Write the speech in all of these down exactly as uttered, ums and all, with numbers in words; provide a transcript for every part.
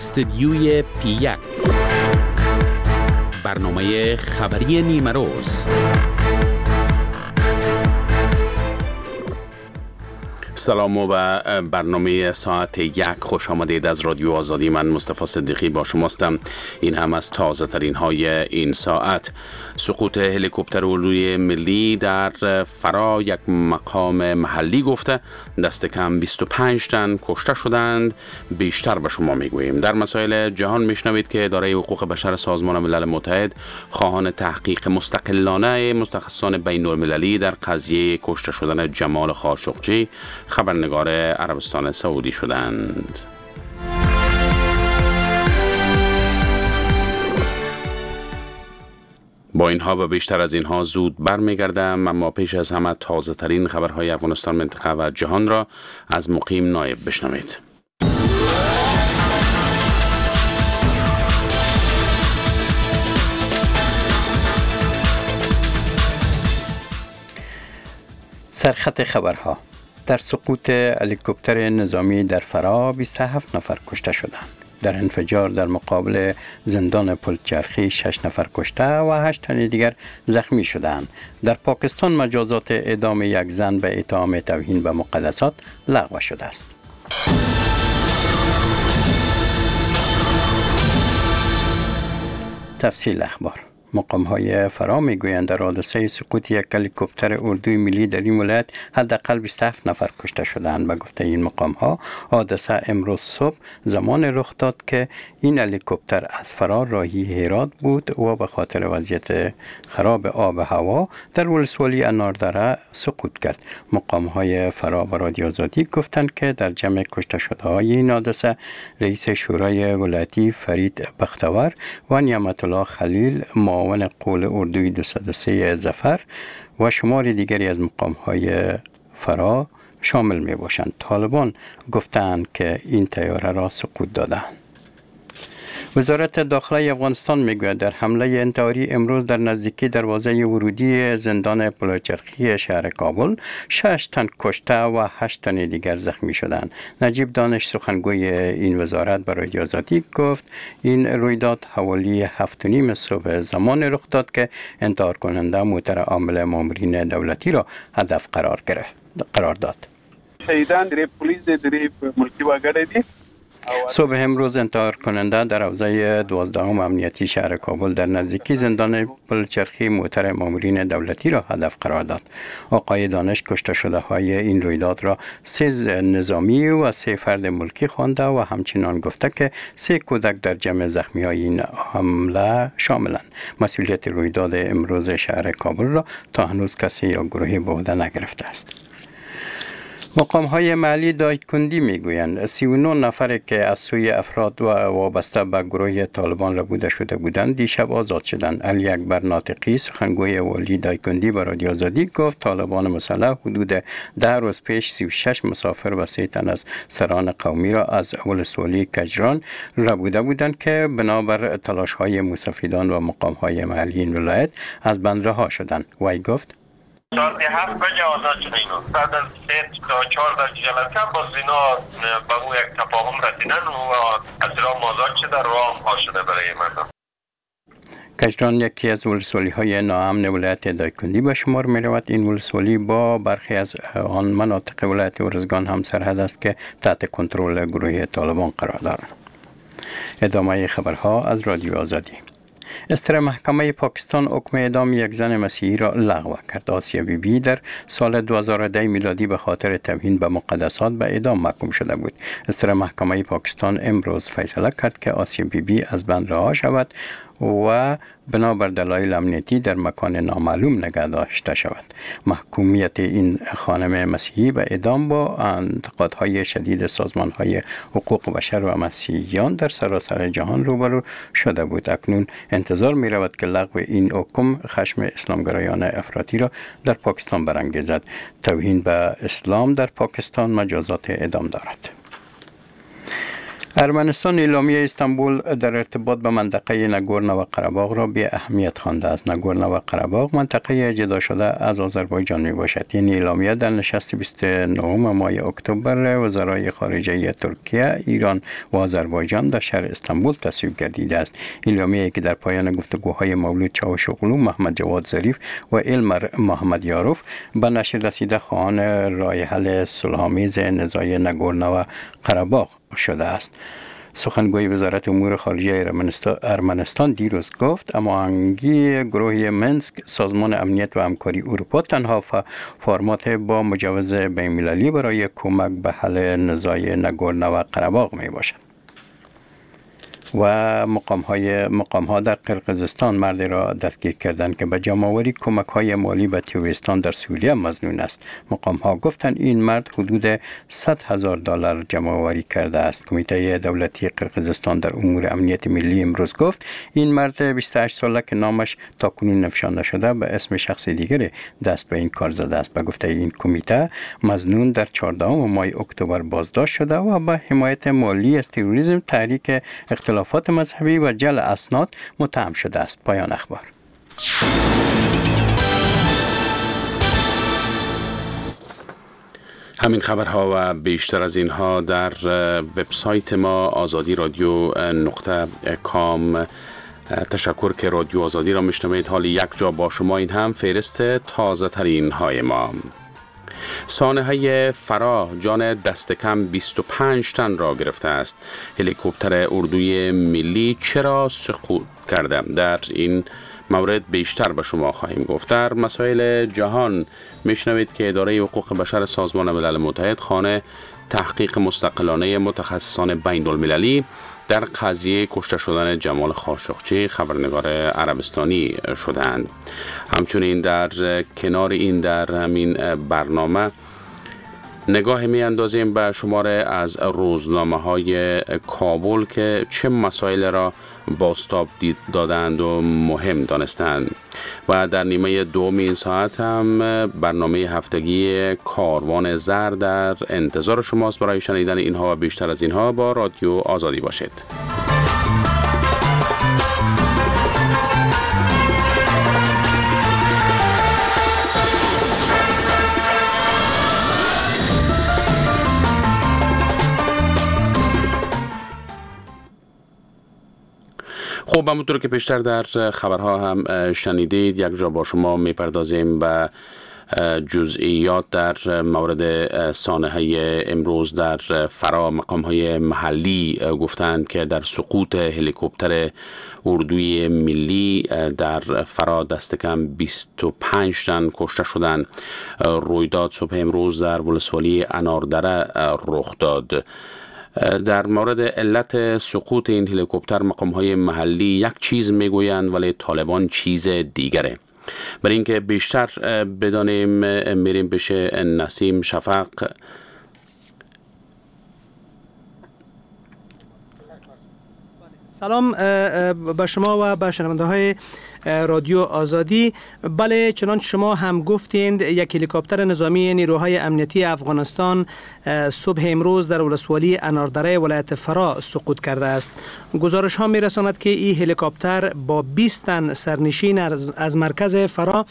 استدیوی پی یک، برنامه خبری نیمه روز. سلام و برنامه ساعت یک خوش آمدید از رادیو آزادی. من مصطفی صدیقی با شماستم. این هم از تازه ترین های این ساعت. سقوط هلیکوپتر اردوی ملی در فرا، یک مقام محلی گفته دست کم بیست و پنج تن کشته شدند. بیشتر به شما میگوییم. در مسائل جهان میشنوید که اداره حقوق بشر سازمان ملل متحد خواهان تحقیق مستقلانه متخصصان بین المللی در قضیه کشته شدن جمال خاشقچی خبرنگار عربستان سعودی شدند. با اینها و بیشتر از اینها زود برمیگردم، اما پیش از همه تازه ترین خبرهای افغانستان، منطقه و جهان را از مقیم نایب بشنوید. سرخط خبرها: در سقوط هلیکوپتر نظامی در فرا بیست و هفت نفر کشته شدند. در انفجار در مقابل زندان پلچرخی شش نفر کشته و هشت تن دیگر زخمی شدند. در پاکستان مجازات اعدام یک زن به اتهام توهین به مقدسات لغو شده است. تفصیل اخبار: مقام‌های فرا میگویند در حادثه سقوط یک هلیکوپتر اردوی ملی در این ولایت حداقل بیست و هفت نفر کشته شدند. به گفته این مقام‌ها حادثه امروز صبح زمان رخ داد که این هلیکوپتر از فرا راهی هرات بود و به خاطر وضعیت خراب آب و هوا در ولسوالی اناردره سقوط کرد. مقام‌های فرا به رادیو آزادی گفتند که در جمع کشته شده‌های این حادثه رئیس شورای ولایتی فرید بختور و نعمت الله خلیل معاون قول اردوی دویست و سه ظفر و شمار دیگری از مقام‌های فرا شامل می باشند. طالبان گفتند که این طیاره را سقوط دادند. وزارت داخله افغانستان میگوید در حمله انتحاری امروز در نزدیکی دروازه ورودی زندان پلچرخی شهر کابل شش تن کشته و هشت تن دیگر زخمی شدند. نجیب دانش سخنگوی این وزارت برای رادیو آزادی گفت این رویداد حوالی هفت و نیم صبح زمان رخ داد که انتحار کننده موتر عامل مامورین دولتی را هدف قرار گرفت قرار داد. شهیدان در پلیس در ملکی واگره دی. صبح امروز انتحار کننده در حوزه دوازدهم امنیتی شهر کابل در نزدیکی زندان پلچرخی موتر مامورین دولتی را هدف قرار داد. آقای دانش کشته شده های این رویداد را سه نظامی و سه فرد ملکی خوانده و همچنان گفته که سه کودک در جمع زخمی های این حمله شاملند. مسئولیت رویداد امروز شهر کابل را تا هنوز کسی یا گروهی به عهده نگرفته است. مقام‌های محلی دایکندی میگویند سی و نه نفر که از سوی افراد و وابسته به گروه طالبان ربوده شده بودند دیشب آزاد شدند. علی اکبر ناطقی سخنگوی والی دایکندی به رادیو آزادی گفت طالبان مسلح حدود ده روز پیش سی و شش مسافر و سه تن از سران قومی را از ولسوالی کجران ربوده بودند که بنابر تلاش‌های مستفیدان و مقام‌های محلی این ولایت از بند رها شدند. وی گفت ساعت هفت بجه آزاد شد اینو. بعد از سه تا چهار در جلسه باز اینا به اون یک تفاهم رسیدن و از رام آزاد شده، رام ها شده برای مردم. کجران یکی از ولسوالی های ناامن ولایت دایکندی به شمار می رود. این ولسوالی با برخی از آن مناطق ولایت ارزگان هم سرحد است که تحت کنترل گروه طالبان قرار دارند. ادامه خبرها از رادیو آزادی. استر محکمه پاکستان حکم اعدام یک زن مسیحی را لغو کرد. آسیا بی بی در سال دو هزار و ده میلادی به خاطر توهین به مقدسات به اعدام محکوم شده بود. استر محکمه پاکستان امروز فیصله کرد که آسیا بی بی از بند رها شود و بنابر دلایل امنیتی در مکان نامعلوم نگه داشته شود. محکومیت این خانم مسیحی به اعدام با انتقادهای شدید سازمانهای حقوق بشر و مسیحیان در سراسر جهان روبرو شده بود. اکنون انتظار می رود که لغو این حکم خشم اسلامگرایان افراطی را در پاکستان برانگیزد. توهین به اسلام در پاکستان مجازات اعدام دارد. ارمنستان اعلامیه استانبول در ارتباط به منطقه ناگورنو و قره‌باغ را بی اهمیت خوانده است. ناگورنو و قره‌باغ منطقه جدا شده از آذربایجان می باشد. این اعلامیه در نشست بیست و نه ماه اکتبر وزرای خارجه ترکیه، ایران و آذربایجان در شهر استانبول تصویب گردیده است. اعلامیه‌ای که در پایان گفتگوهای مولود چاوشوغلو، محمد جواد ظریف و علم محمد یاروف به نشر رسیده خواهان راه حل صلح‌آمیز نزاع ناگورنو و قره‌باغ شده است. سخنگوی وزارت امور خارجه ارمنستان دیروز گفت هماهنگی گروه منسک سازمان امنیت و همکاری اروپا تنها فرمات با مجوز بین‌المللی برای کمک به حل نزاع ناگورنو و قره‌باغ می باشد. و مقام های مقام ها در قرقیزستان مردی را دستگیر کردند که به جمع‌آوری کمک های مالی به تروریستان در سوریه مظنون است. مقام ها گفتند این مرد حدود صد هزار دلار جمع‌آوری کرده است. کمیته دولتی قرقیزستان در امور امنیت ملی امروز گفت این مرد بیست و هشت ساله که نامش تاکنون افشا نشده به اسم شخص دیگری دست به این کار زده است. به گفته این کمیته مظنون در چهاردهم ماه اکتبر بازداشت شده و به حمایت مالی از تروریسم، تحریک اختلاف اختلافات مذهبی و جعل اسناد متهم شده است. پایان اخبار. همین خبرها و بیشتر از اینها در وبسایت ما آزادی رادیو نقطه کام. تشکر که رادیو آزادی را میشنوید. حال یک جا با شما این هم فهرست تازه ترین های ما. سانحه فرا جان دست کم بیست و پنج تن را گرفته است. هلیکوپتر اردوی ملی چرا سقوط کرده؟ در این مورد بیشتر به شما خواهیم گفت. در مسائل جهان میشنوید که اداره حقوق بشر سازمان ملل متحد خانه تحقیق مستقلانه متخصصان بین المللی در قضیه کشته شدن جمال خاشقچی خبرنگار عربستانی شدند. همچنین در کنار این در همین برنامه نگاه می اندازیم به شماره از روزنامه های کابل که چه مسائل را بازتاب دادند و مهم دانستند. و در نیمه دوم این ساعت هم برنامه هفتگی کاروان زر در انتظار شماست. برای شنیدن اینها و بیشتر از اینها با رادیو آزادی باشید. خب همونطور که پیشتر در خبرها هم شنیدید یک جا با شما میپردازیم به جزئیات در مورد سانحه امروز در فرا. مقام های محلی گفتند که در سقوط هلیکوپتر اردوی ملی در فرا دست کم بیست و پنج تن کشته شدند. رویداد صبح امروز در ولسوالی اناردره رخ داد. در مورد علت سقوط این هلیکوپتر مقام‌های محلی یک چیز میگویند ولی طالبان چیز دیگره. برای اینکه بیشتر بدانیم میریم پیش نسیم شفق. سلام به شما و به شنونده های رادیو آزادی. بله، چنانچه شما هم گفتید یک هلیکوپتر نظامی نیروهای امنیتی افغانستان صبح امروز در ولسوالی اناردره ولایت فرا سقوط کرده است. گزارش ها می رساند که این هلیکوپتر با بیست تن سرنشین از مرکز فرا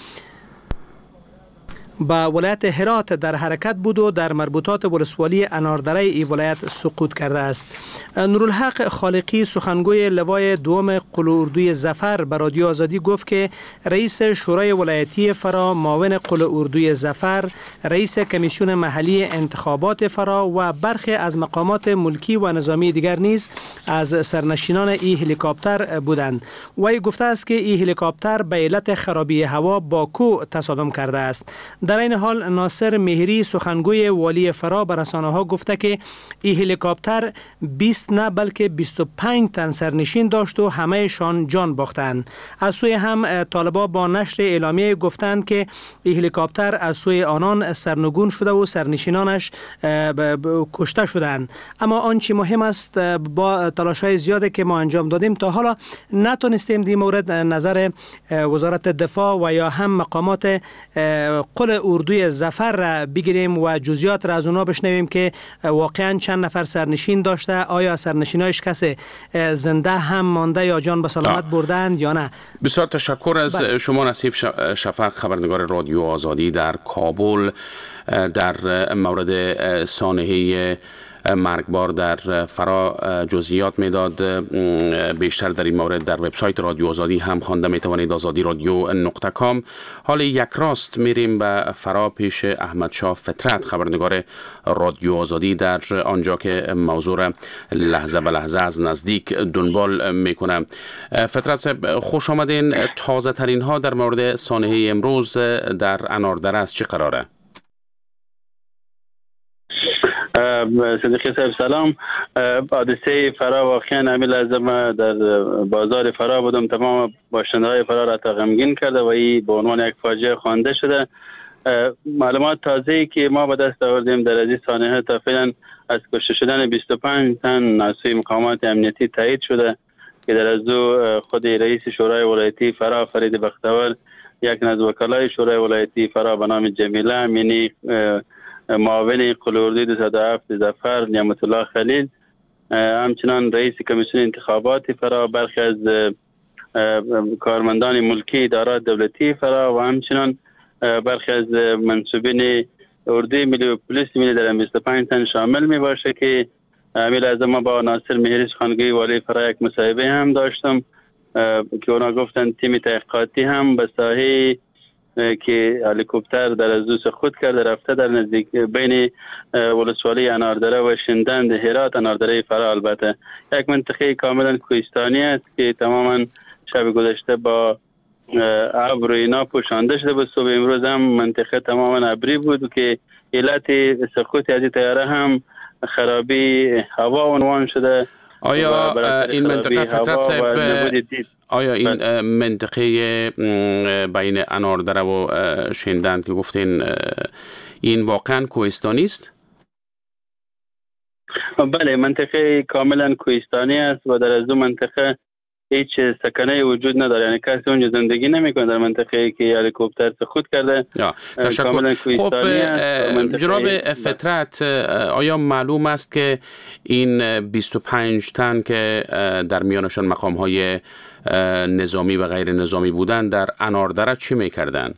با ولایت هرات در حرکت بود و در مربوطات ولسوالی اناردره ای ولایت سقوط کرده است. نورالحق خالقی سخنگوی لوای دوم قل اردوی ظفر به رادیو آزادی گفت که رئیس شورای ولایتی فرا، معاون قل اردوی ظفر، رئیس کمیسیون محلی انتخابات فرا و برخی از مقامات ملکی و نظامی دیگر نیز از سرنشینان این هلیکوپتر بودند. وی گفته است که این هلیکوپتر به علت خرابی هوا با کوه تصادم کرده است. در این حال ناصر مهری سخنگوی والی فرا به رسانه‌ها گفته که این هلیکوپتر بیست نه بلکه بیست و پنج تن سرنشین داشت و همهشان جان باختند. از سوی هم طالبان با نشر اعلامیه گفتند که این هلیکوپتر از سوی آنان سرنگون شده و سرنشینانش کشته شدند. اما آنچه مهم است، با تلاش‌های زیادی که ما انجام دادیم تا حالا نتونستیم در مورد نظر وزارت دفاع و یا هم مقامات قل قل اردوی ظفر را بگیریم و جزئیات را از اونا بشنویم که واقعا چند نفر سرنشین داشته، آیا سرنشینایش کسی زنده هم مانده یا جان به سلامت بردند یا نه. بسیار تشکر از بله. شما نصیب شفق، خبرنگار رادیو آزادی در کابل، در مورد سانحه مرگبار در فرا جزئیات میداد. بیشتر در این مورد در وبسایت رادیو آزادی هم خوانده میتوانید، آزادی رادیو نقطه کام. حال یک راست میریم به فرا پیش احمد شاه فطرت، خبرنگار رادیو آزادی، در آنجا که موضوع را لحظه به لحظه از نزدیک دنبال میکنه. فطرت صاحب خوش آمدین. تازه ترین ها در مورد سانحه امروز در اناردره است چه قراره؟ صدیقی صاحب سلام. حادثه فرا واقعا همین لحظه در بازار فرا بودم، تمام باشنده‌های فرا را غمگین کرده و این به عنوان یک فاجعه خوانده شده. معلومات تازه‌ای که ما به دست آوردیم در از سانحه تا فعلا از کشته شدن بیست و پنج تن از سوی مقامات امنیتی تایید شده که در از او خود رئیس شورای ولایتی فرا فرید بختور، یک از وکلای شورای ولایتی فرا به نام جمیله امینی، معاون قلوردوی دو صد و هفت ظفر نعمت الله خلیل، همچنان رئیس کمیسیون انتخابات فرا، برخی از کارمندان ملکی ادارات دولتی فرا و همچنان برخی از منصوبین اردوی ملی و پلیس ملی در بیست و پنج تن شامل می باشه که همین لحظه ما با ناصر مهری سخنگوی والی فرا یک مصاحبه هم داشتم که اونا گفتن تیم تحقیقاتی هم به ساحه که هلیکوپتر در از او سقوط کرده رفته در نزدیک بین ولسوالی اناردره و شندند هرات اناردره فرا، البته یک منطقه کاملا کوهستانی است که تماما شب گذشته با ابر و اینا پوشانده شده بود. صبح امروز هم منطقه تماما ابری بود که علت سقوط از طیاره هم خرابی هوا عنوان شده. آیا این منطقه فطرت صاحب آیا این منطقه بین اناردره و شندند که گفتین این واقعا کوهستانی است؟ بله، منطقه کاملا کوهستانی است و در از دو منطقه هیچ سکنه وجود نداره، یعنی کسی اونجا زندگی نمیکنه در منطقه که هلیکوپتر سقوط کرده. تشکر. خب جناب فطرت، آیا معلوم است که این بیست و پنج تن که در میانشان مقام های نظامی و غیر نظامی بودن در اناردره چی میکردن؟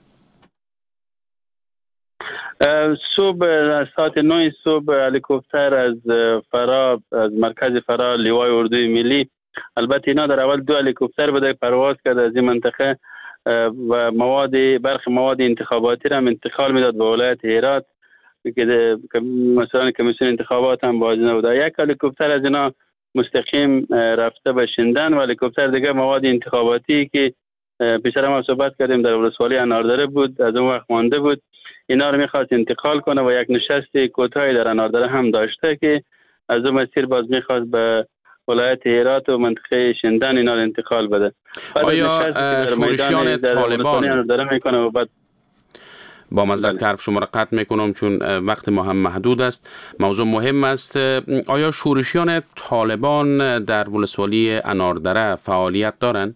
صبح از ساعت نه صبح هلیکوپتر از فرا، از مرکز فرا، لیوای اردوی ملی، البته اینا در اول دو هلیکوپتر بوده پرواز کرد از این منطقه و مواد برخی مواد انتخاباتی را هم انتقال میداد به ولایت هرات که مثلا کمیسیون انتخابات هم باز نبوده. یک هلیکوپتر از اینا مستقیم رفته به شندن و هلیکوپتر دیگه مواد انتخاباتی که پیشتر ما صحبت کردیم در ولسوالی اناردره بود، از اون وقت مانده بود، اینا رو میخواست انتقال کنه و یک نشست کوتاهی در اناردره هم داشته که از اون مسیر باز میخواست به ولایت هرات و منطقه شندن اینا رو انتقال بده. آیا شورشیان طالبان و بعد با معذرت که حرف شما را قطع میکنم چون وقت ما هم محدود است، موضوع مهم است، آیا شورشیان طالبان در ولسوالی اناردره فعالیت دارند؟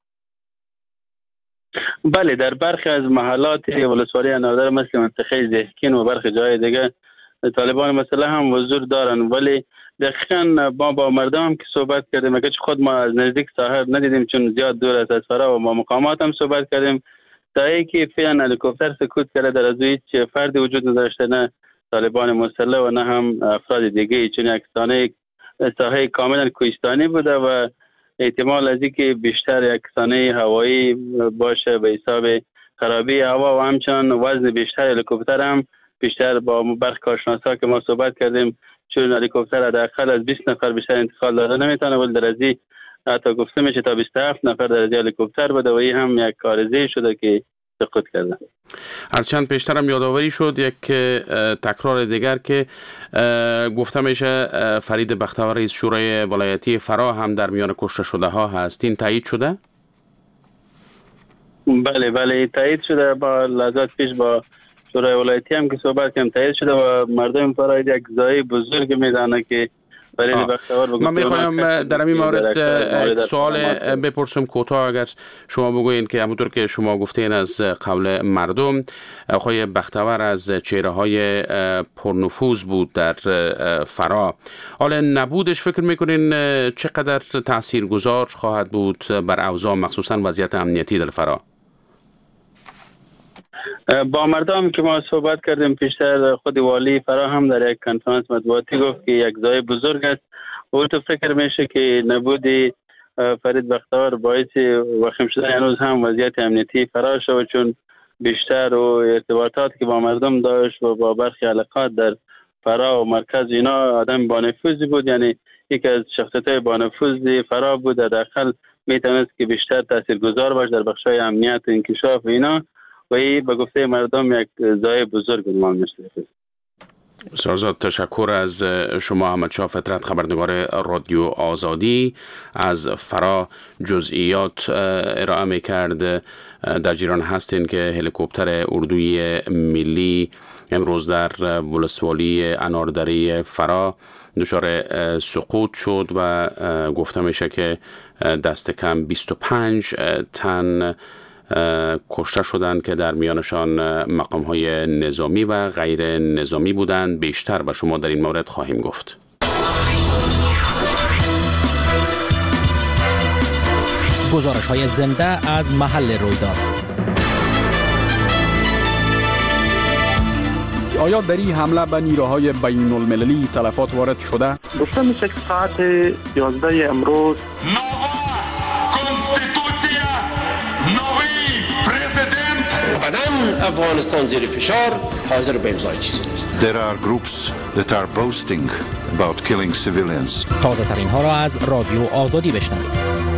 بله، در برخی از محلات ولسوالی اناردره مثل منطقه زهکین و برخی جای دیگه طالبان مثلا هم حضور دارن، ولی دقیقاً ما با مردم هم که صحبت کردیم، اگرچه خود ما از نزدیک ساحر ندیدیم چون زیاد دور است از فرا و با مقامات هم صحبت کردیم، تا ای که فعلا هلیکوپتر سقوط کرده در از هیچ فردی وجود نداشته، نه طالبان مسلح و نه هم افراد دیگه، چون یک سانه ساحه کاملا کوهستانی بوده و احتمال از اینکه بیشتر یک سانه هوایی باشه به حساب خرابی هوا و همچنان وزن بیشتر هلیکوپتر هم بیشتر با برخی کارشناسا که ما صحبت کردیم، چون هلیکوپتر حداقل از بیست نفر بیشتر انتقال داده نمیتونه، ولی در ازی حتی گفته میشه تا بیست و هفت نفر در ازی هلیکوپتر بوده و این هم یک عارضه شده که سقوط کرده. هرچند پیشتر هم یادآوری شد یک تکرار دیگر که گفته میشه فرید بختور رئیس شورای ولایتی فرا هم در میان کشته شده ها هست، این تایید شده؟ بله بله تایید شده، با لحظات پیش با شورای ولایتی هم که صحبت کردیم تایید شده و مردم فرا یک زایی بزرگ میدانه که من میخوایم در این مورد سوال بپرسم کوتاه، اگر شما بگوین که همونطور که شما گفتین از قول مردم، آقای بختور از چهره های پرنفوذ بود در فرا. حالا نبودش فکر میکنین چقدر تاثیرگذار خواهد بود بر اوضاع مخصوصا وضعیت امنیتی در فرا؟ با مردم که ما صحبت کردیم پیشتر، خود والی فرا هم در یک کنفرانس مطبوعاتی گفت که یک ضایع بزرگ است. او تو فکر میشه که نبودی فرید بختیار باعث وخیم شدن هنوز هم وضعیت امنیتی فرا شد، چون بیشتر و ارتباطات که با مردم داشت و با برخی علاقات در فرا و مرکز اینا آدم با نفوذی بود، یعنی یکی از شخصیت‌های با نفوذ فرا بود. در داخل میتونست که بیشتر تاثیرگذار باشه در بخش‌های امنیت و انکشاف اینا، و این به گفته مردم یک ضایع بزرگ عنوان میشه. سرزاد تشکر از شما احمدشاه فطرت، خبرنگار رادیو آزادی از فرا جزئیات ارائه میکرد. در جریان هستین که هلیکوپتر اردوی ملی امروز در ولسوالی اناردره فرا دچار سقوط شد و گفته میشه که دست کم بیست و پنج تن کشته شدند که در میانشان مقام‌های نظامی و غیر نظامی بودند. بیشتر به شما در این مورد خواهیم گفت. گزارش‌های زنده از محل رویداد. آیا در این حمله به نیروهای بین المللی تلفات وارد شده؟ گفته میشه که ساعت یازده امروز افغانستان زیر فشار حاضر به امضای چیزی نیست. There are groups that are boasting about killing civilians. تازه ترین ها را از رادیو آزادی بشنوید.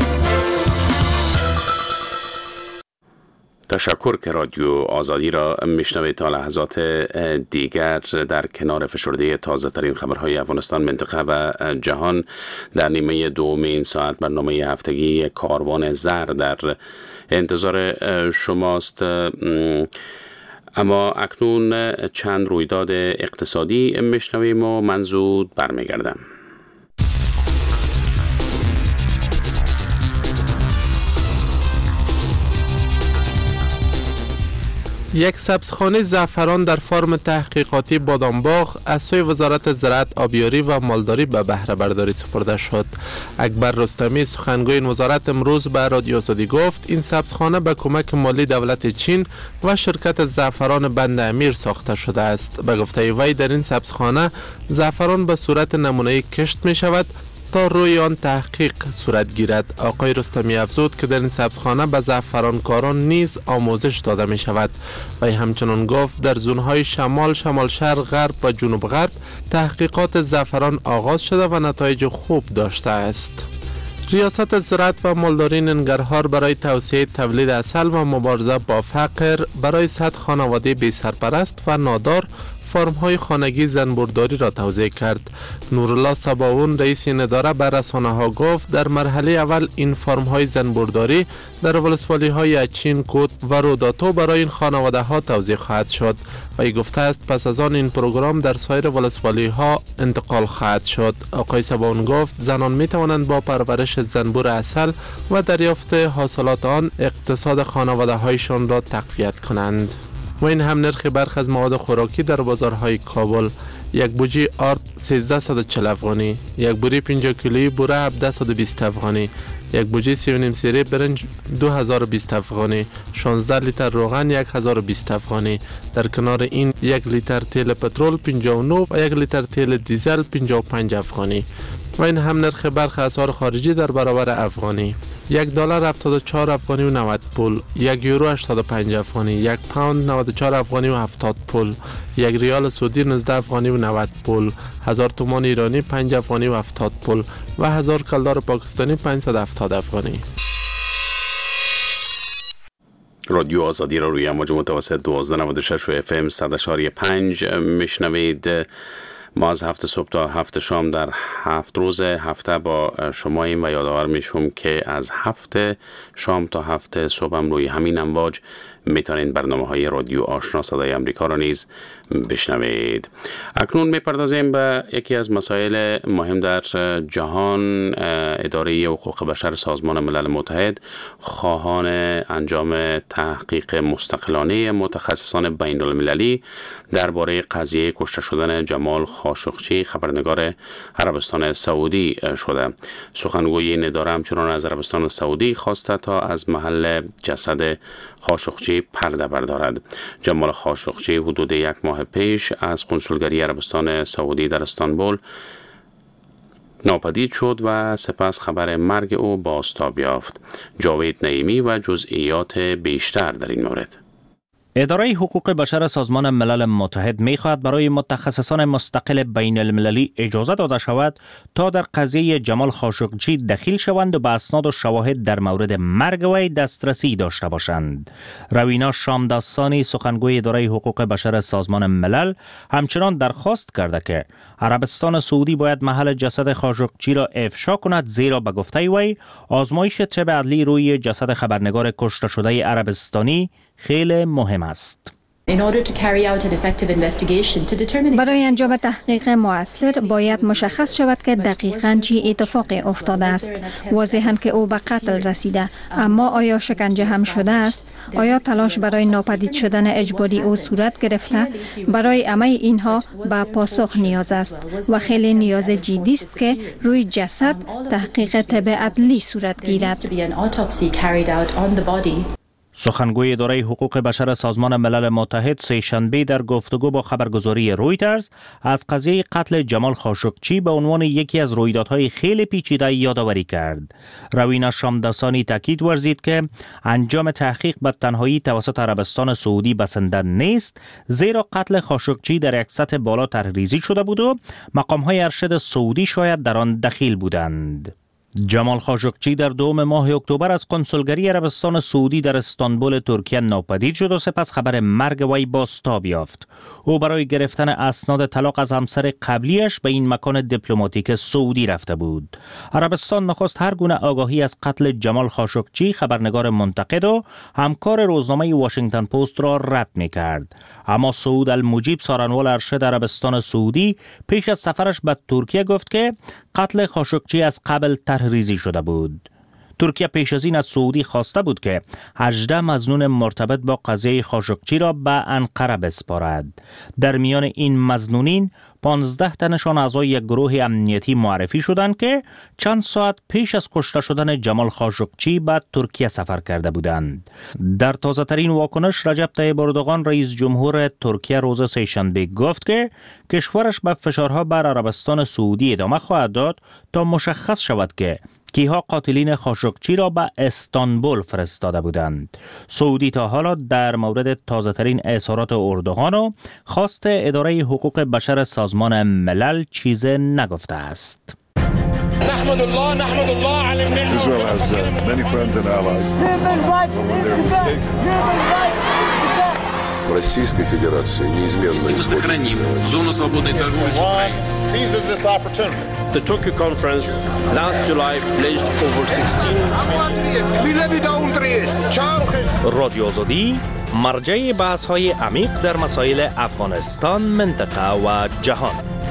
تشکر که رادیو آزادی را میشنوید. تا لحظات دیگر در کنار فشرده تازه ترین خبرهای افغانستان، منطقه و جهان در نیمه دوم این ساعت برنامه هفتگی کاروان زر در انتظار شماست. اما اکنون چند رویداد اقتصادی میشنویم و من زود برمیگردم. یک سبزخانه زعفران در فارم تحقیقاتی بادامباغ از سوی وزارت زراعت، آبیاری و مالداری به بهره برداری سپرده شد. اکبر رستمی سخنگوی این وزارت امروز به رادیو آزادی گفت این سبزخانه به کمک مالی دولت چین و شرکت زعفران بند امیر ساخته شده است. به گفته وی در این سبزخانه زعفران به صورت نمونه‌ای کشت می شود تا روی آن تحقیق صورت گیرد. آقای رستمی افزود که در این سبزخانه به زعفرانکاران نیز آموزش داده می شود. و همچنان گفت در زونهای شمال، شمال شرق، غرب و جنوب غرب تحقیقات زعفران آغاز شده و نتایج خوب داشته است. ریاست زراعت و مالداری ننگرهار برای توسعه تولید عسل و مبارزه با فقر برای صد خانواده بی سرپرست و نادار فرم‌های خانگی زنبورداری را توزیع کرد. نورالله صباون رئیس این اداره به رسانه‌ها گفت در مرحله اول این فرم‌های زنبورداری در ولسوالی‌های اچین، کوت و روداتو برای این خانواده‌ها توزیع خواهد شد و ای گفته است پس از آن این پروگرام در سایر ولسوالی‌ها انتقال خواهد شد. آقای صباون گفت زنان می‌توانند با پرورش زنبور عسل و دریافت حاصلات آن اقتصاد خانواده‌هایشان را تقویت کنند. و این هم نرخ برخی از مواد خوراکی در بازارهای کابل: یک بوجی آرد سیزده و چهل افغانی، یک بوری پنجاه کیلویی بوره هفده و بیست افغانی، یک بوجی سی و نیم سیره برنج دو هزار و بیست افغانی، شانزده لیتر روغن یک هزار و بیست افغانی. در کنار این یک لیتر تیل پترول پنجاه و نه و یک لیتر تیل دیزل پنجاه و پنج افغانی. و این هم نرخ برخی اسعار خارجی در برابر افغانی: یک دلار هفتاد و چهار افغانی و نود پول، یک یورو هشتاد و پنج افغانی، یک پوند نود و چهار افغانی و هفتاد پول، یک ریال سعودی نوزده افغانی و نود پول، هزار تومان ایرانی پنج افغانی و هفتاد پول و هزار کلدار پاکستانی پانصد و هفتاد افغانی. رادیو آزادی را روی امواج متوسط دوازده نود و شش و اف ام صد اشاری پنج میشنوید. ما از هفت صبح تا هفت شام در هفت روز هفته با شما ایم و یادآور میشم که از هفت شام تا هفت صبح هم روی همین امواج میتونید برنامه های رادیو آشنا صدای امریکا را نیز بشنوید. اکنون میپردازیم به یکی از مسائل مهم در جهان. اداره حقوق بشر سازمان ملل متحد خواهان انجام تحقیق مستقلانه متخصصان بین المللی درباره قضیه کشته شدن جمال خاشقچی خبرنگار عربستان سعودی شده. سخنگوی این اداره همچنان از عربستان سعودی خواسته تا از محل جسد خاشقچی پرده بردارد. جمال خاشقچی حدود یک ماه پیش از کنسولگری عربستان سعودی در استانبول ناپدید شد و سپس خبر مرگ او بازتاب یافت. جاوید نعیمی و جزئیات بیشتر در این مورد. اداره حقوق بشر سازمان ملل متحد می‌خواهد برای متخصصان مستقل بین المللی اجازه داده شود تا در قضیه جمال خاشقچی دخیل شوند و به اسناد و شواهد در مورد مرگ وی دسترسی داشته باشند. روینا شامدستانی سخنگوی اداره حقوق بشر سازمان ملل همچنان درخواست کرده که عربستان سعودی باید محل جسد خاشقچی را افشا کند، زیرا به گفته وی آزمایش طب عدلی روی جسد خبرنگار کشته شده عربستانی خیلی مهم است. برای انجام تحقیق مؤثر باید مشخص شود که دقیقاً چه اتفاقی افتاده است. واضحاً که او به قتل رسیده، اما آیا شکنجه هم شده است؟ آیا تلاش برای ناپدید شدن اجباری او صورت گرفته؟ برای همه اینها به پاسخ نیاز است و خیلی نیاز جدی است که روی جسد تحقیق طب عدلی صورت گیرد. سخنگوی اداره حقوق بشر سازمان ملل متحد سه شنبه در گفتگو با خبرگزاری رویترز از قضیه قتل جمال خاشقچی به عنوان یکی از رویدادهای خیلی پیچیده یادآوری کرد. روینا شامدستانی تاکید ورزید که انجام تحقیق به تنهایی توسط عربستان سعودی بسنده نیست، زیرا قتل خاشقچی در یک سطح بالا تحریزی شده بود و مقام‌های ارشد سعودی شاید در آن دخیل بودند. جمال خاشقچی در دوم ماه اکتبر از کنسولگری عربستان سعودی در استانبول ترکیه ناپدید شد و سپس خبر مرگ وی بازتاب یافت. او برای گرفتن اسناد طلاق از همسر قبلیش به این مکان دیپلماتیک سعودی رفته بود. عربستان نخست هر گونه آگاهی از قتل جمال خاشقچی خبرنگار منتقد و همکار روزنامه واشنگتن پست را رد می‌کرد. اما سعود المجیب سارنوال ارشد عربستان سعودی پیش از سفرش به ترکیه گفت که قتل خاشقچی از قبل تحریزی شده بود. ترکیه پیش از این از سعودی خواسته بود که هجده مظنون مرتبط با قضیه خاشقچی را به انقره بسپارد. در میان این مظنونین پانزده تنشان اعضای یک گروه امنیتی معرفی شدند که چند ساعت پیش از کشته شدن جمال خاشقچی به ترکیه سفر کرده بودند. در تازه ترین واکنش رجب طیب اردوغان رئیس جمهور ترکیه روز سه‌شنبه گفت که کشورش به فشارها بر عربستان سعودی ادامه خواهد داد تا مشخص شود که کیها قاتلین خاشقچی را به استانبول فرستاده بودند. سعودی تا حالا در مورد تازه ترین اظهارات اردوغان و خواست اداره حقوق بشر سازمان ملل چیزی نگفته است. نحمد الله نحمد الله على النعمة. Israel has uh, many friends and allies. When they're mistaken. Российской Федерации неизменно сохраним зону свободной торговли с Украиной. Seizes this opportunity. The Tokyo conference last July pledged over sixteen. رادیو آزادی مرجع بحث‌های عمیق در مسائل افغانستان، منطقه و جهان.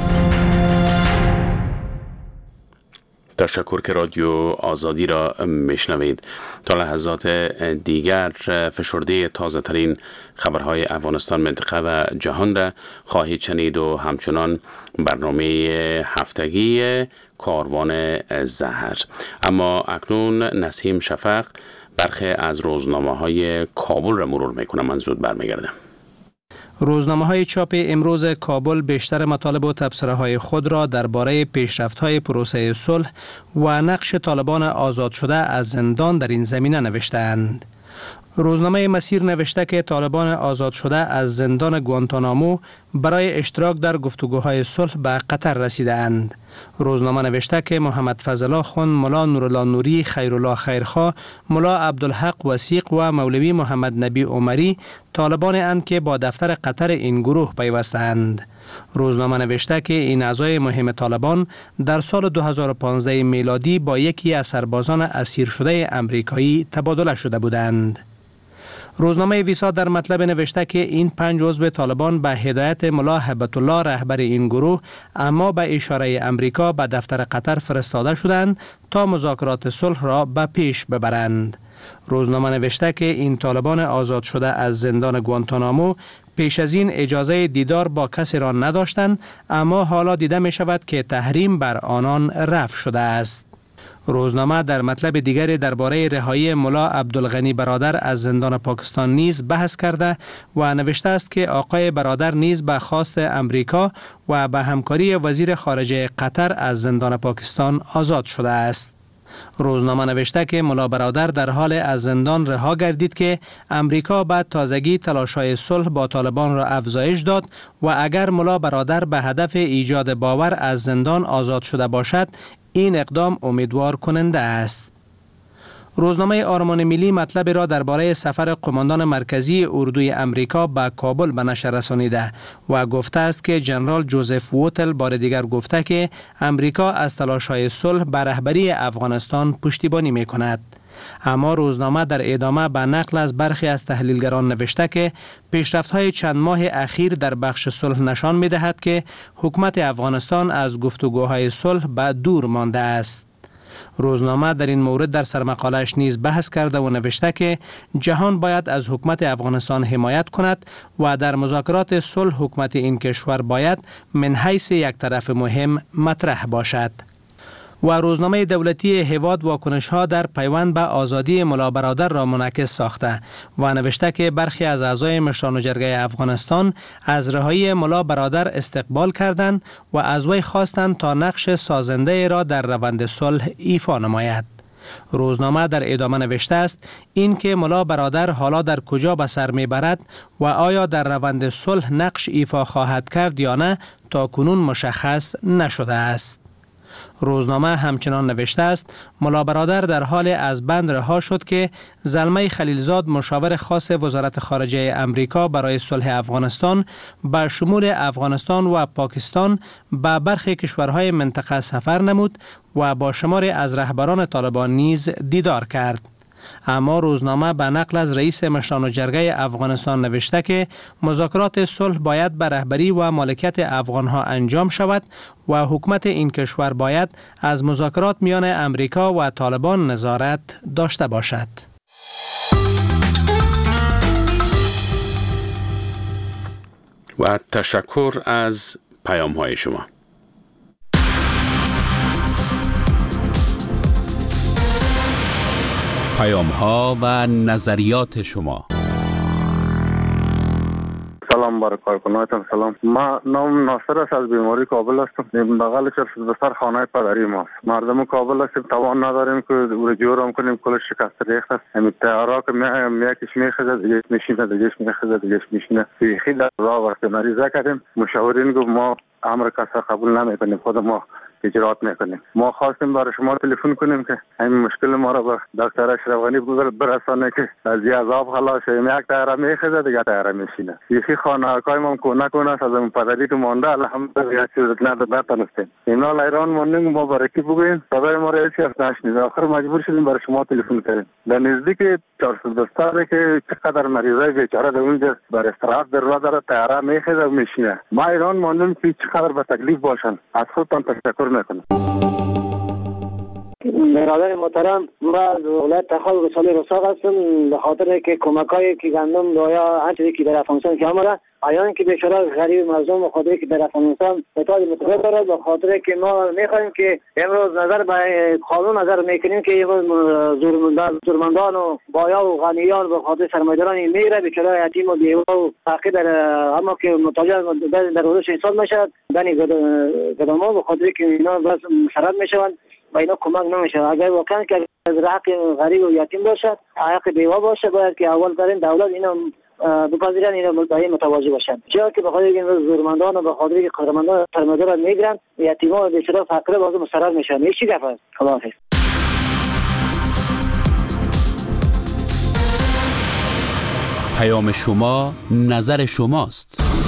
تشکر که رادیو آزادی را میشنوید. تا لحظات دیگر فشرده تازه ترین خبرهای افغانستان، منطقه و جهان را خواهید شنید و همچنان برنامه هفتگی کاروان زهر. اما اکنون نسیم شفق برخی از روزنامه های کابل را مرور میکنم. من زود برمیگردم. روزنامه های چاپ امروز کابل بیشتر مطالب و تبصره های خود را درباره پیشرفت های پروسه صلح و نقش طالبان آزاد شده از زندان در این زمینه نوشتند. روزنامه مسیر نوشته که طالبان آزاد شده از زندان گوانتانامو برای اشتراک در گفتگوهای صلح به قطر رسیده اند. روزنامه نوشته که محمد فضل الله خان، ملا نورالله نوری، خیرالله خیرخواه، ملا عبدالحق وثیق و مولوی محمد نبی عمری طالبان اند که با دفتر قطر این گروه پیوستند. روزنامه نوشته که این اعضای مهم طالبان در سال دو هزار و پانزده میلادی با یکی از سربازان اسیر شده امریکایی تبادله شده بودند. روزنامه ویسا در مطلب نوشته که این پنج عضو طالبان به هدایت ملا هیبت الله رهبر این گروه اما به اشاره امریکا به دفتر قطر فرستاده شدند تا مذاکرات صلح را به پیش ببرند. روزنامه نوشته که این طالبان آزاد شده از زندان گوانتانامو پیش از این اجازه دیدار با کسی را نداشتند، اما حالا دیده می شود که تحریم بر آنان رفع شده است. روزنامه در مطلب دیگری درباره رهایی ملا عبدالغنی برادر از زندان پاکستان نیز بحث کرده و نوشته است که آقای برادر نیز به خواست امریکا و به همکاری وزیر خارجه قطر از زندان پاکستان آزاد شده است. روزنامه نوشته که ملا برادر در حال از زندان رها گردید که امریکا بعد تازگی تلاش‌های صلح با طالبان را افزایش داد و اگر ملا برادر به هدف ایجاد باور از زندان آزاد شده باشد، این اقدام امیدوار کننده است. روزنامه آرمان ملی مطلب را درباره سفر قماندان مرکزی اردوی امریکا به کابل به نشر رسانیده و گفته است که جنرال جوزف ووتل بار دیگر گفته که امریکا از تلاش‌های صلح به رهبری افغانستان پشتیبانی می‌کند. اما روزنامه در ادامه به نقل از برخی از تحلیلگران نوشته که پیشرفت‌های چند ماه اخیر در بخش صلح نشان می‌دهد که حکومت افغانستان از گفتگوهای صلح به دور مانده است. روزنامه در این مورد در سرمقاله‌اش نیز بحث کرده و نوشته که جهان باید از حکومت افغانستان حمایت کند و در مذاکرات صلح حکومت این کشور باید من حیث یک طرف مهم مطرح باشد. و روزنامه دولتی هیواد واکنش‌ها در پیوند به آزادی ملا برادر را منعکس ساخته و نوشته که برخی از اعضای مشران جرگه افغانستان از رهایی ملا برادر استقبال کردند و از وی خواستند تا نقش سازنده را در روند صلح ایفا نماید. روزنامه در ادامه نوشته است این که ملا برادر حالا در کجا به سر میبرد و آیا در روند صلح نقش ایفا خواهد کرد یا نه تا کنون مشخص نشده است. روزنامه همچنان نوشته است ملا برادر در حال از بند رها شد که زلمه خلیلزاد مشاور خاص وزارت خارجه امریکا برای صلح افغانستان به شمول افغانستان و پاکستان به برخی کشورهای منطقه سفر نمود و با شماری از رهبران طالبان نیز دیدار کرد. اما روزنامه به نقل از رئیس مشران جرگه افغانستان نوشته که مذاکرات صلح باید به رهبری و مالکیت افغانها انجام شود و حکومت این کشور باید از مذاکرات میان امریکا و طالبان نظارت داشته باشد. و تشکر از پیام های شما. پیام ها و نظریات شما. سلام برای کارکنایتان. سلام. ما نام ناصر است، از بیماری کابل هستم. بغل چرخ بسر خانه پدری ماست. مردم کابل هستیم، توان نداریم که او جور هم کنیم، کلش شکست ریخت است. همین تیارا که می یکیش میخزه دیگهش میشینه، دیگهش میخزه دیگهش میشینه. فیخی در راه وقتی مریضه کردیم، مشاورین گفت ما امر کسا قبول نمیکنیم، خود ما اجرات میکنیم. ما خواستیم برای شما تلفن کنیم که همین مشکل ما را به دکتر اشرف غنی برسانه که از این عذاب خلاص شیم. یک تیاره میخزه دیگه تیاره میشینه. یکی خانه‌های ما کونه کونه از اون پدری که مانده الحمدلله یک چیز نتونستیم. اینا ایران موندیم، ما برای کی بگوییم؟ صدای ما را هیچ کس نشنید. آخر مجبور شدیم برای شما تلفن کنیم. در نزدیک چهارصد بستر که چقدر مریضای بیچاره در اونجا برای استراحت در راه داره، تیاره میخزه و میشینه. ما ایران موندیم که چقدر به تکلیف باشن. از خودتان تشکر میکنم. برادر محترم، ما از ولایت تخار رساله رساق هستم. به خاطر که کمکایی که گندم دایا هرچیزی که در افغانستان که آمده آیان که بیچاره غریب مردم به خاطر که در افغانستان اطاعت متفق دارد، به خاطر که ما میخواهیم که امروز نظر به قانون نظر میکنیم که زورمندان و بایا و غنیان به خاطر سرمایه‌داران میره، بیچاره یتیم و بیوه و فقیر در اما که متاجر در روزش انسان میشد بنی گداما به خاطر که اینا بس مسرد میشوند و اینا کمک نمیشه. اگر واقعا که حق غریب و یتیم باشد، حق بیوه باشه، باید که اول ترین دولت اینا بپذیرن، اینا متوجه متوجه باشن. چرا که بخاطر این زورمندان و بخاطر که قهرمندان سرمایه‌دار میگیرن، یتیما و بیچاره فقیر باز مسرر میشن. این چی گپ است؟ خداحافظ. پیام شما نظر شماست.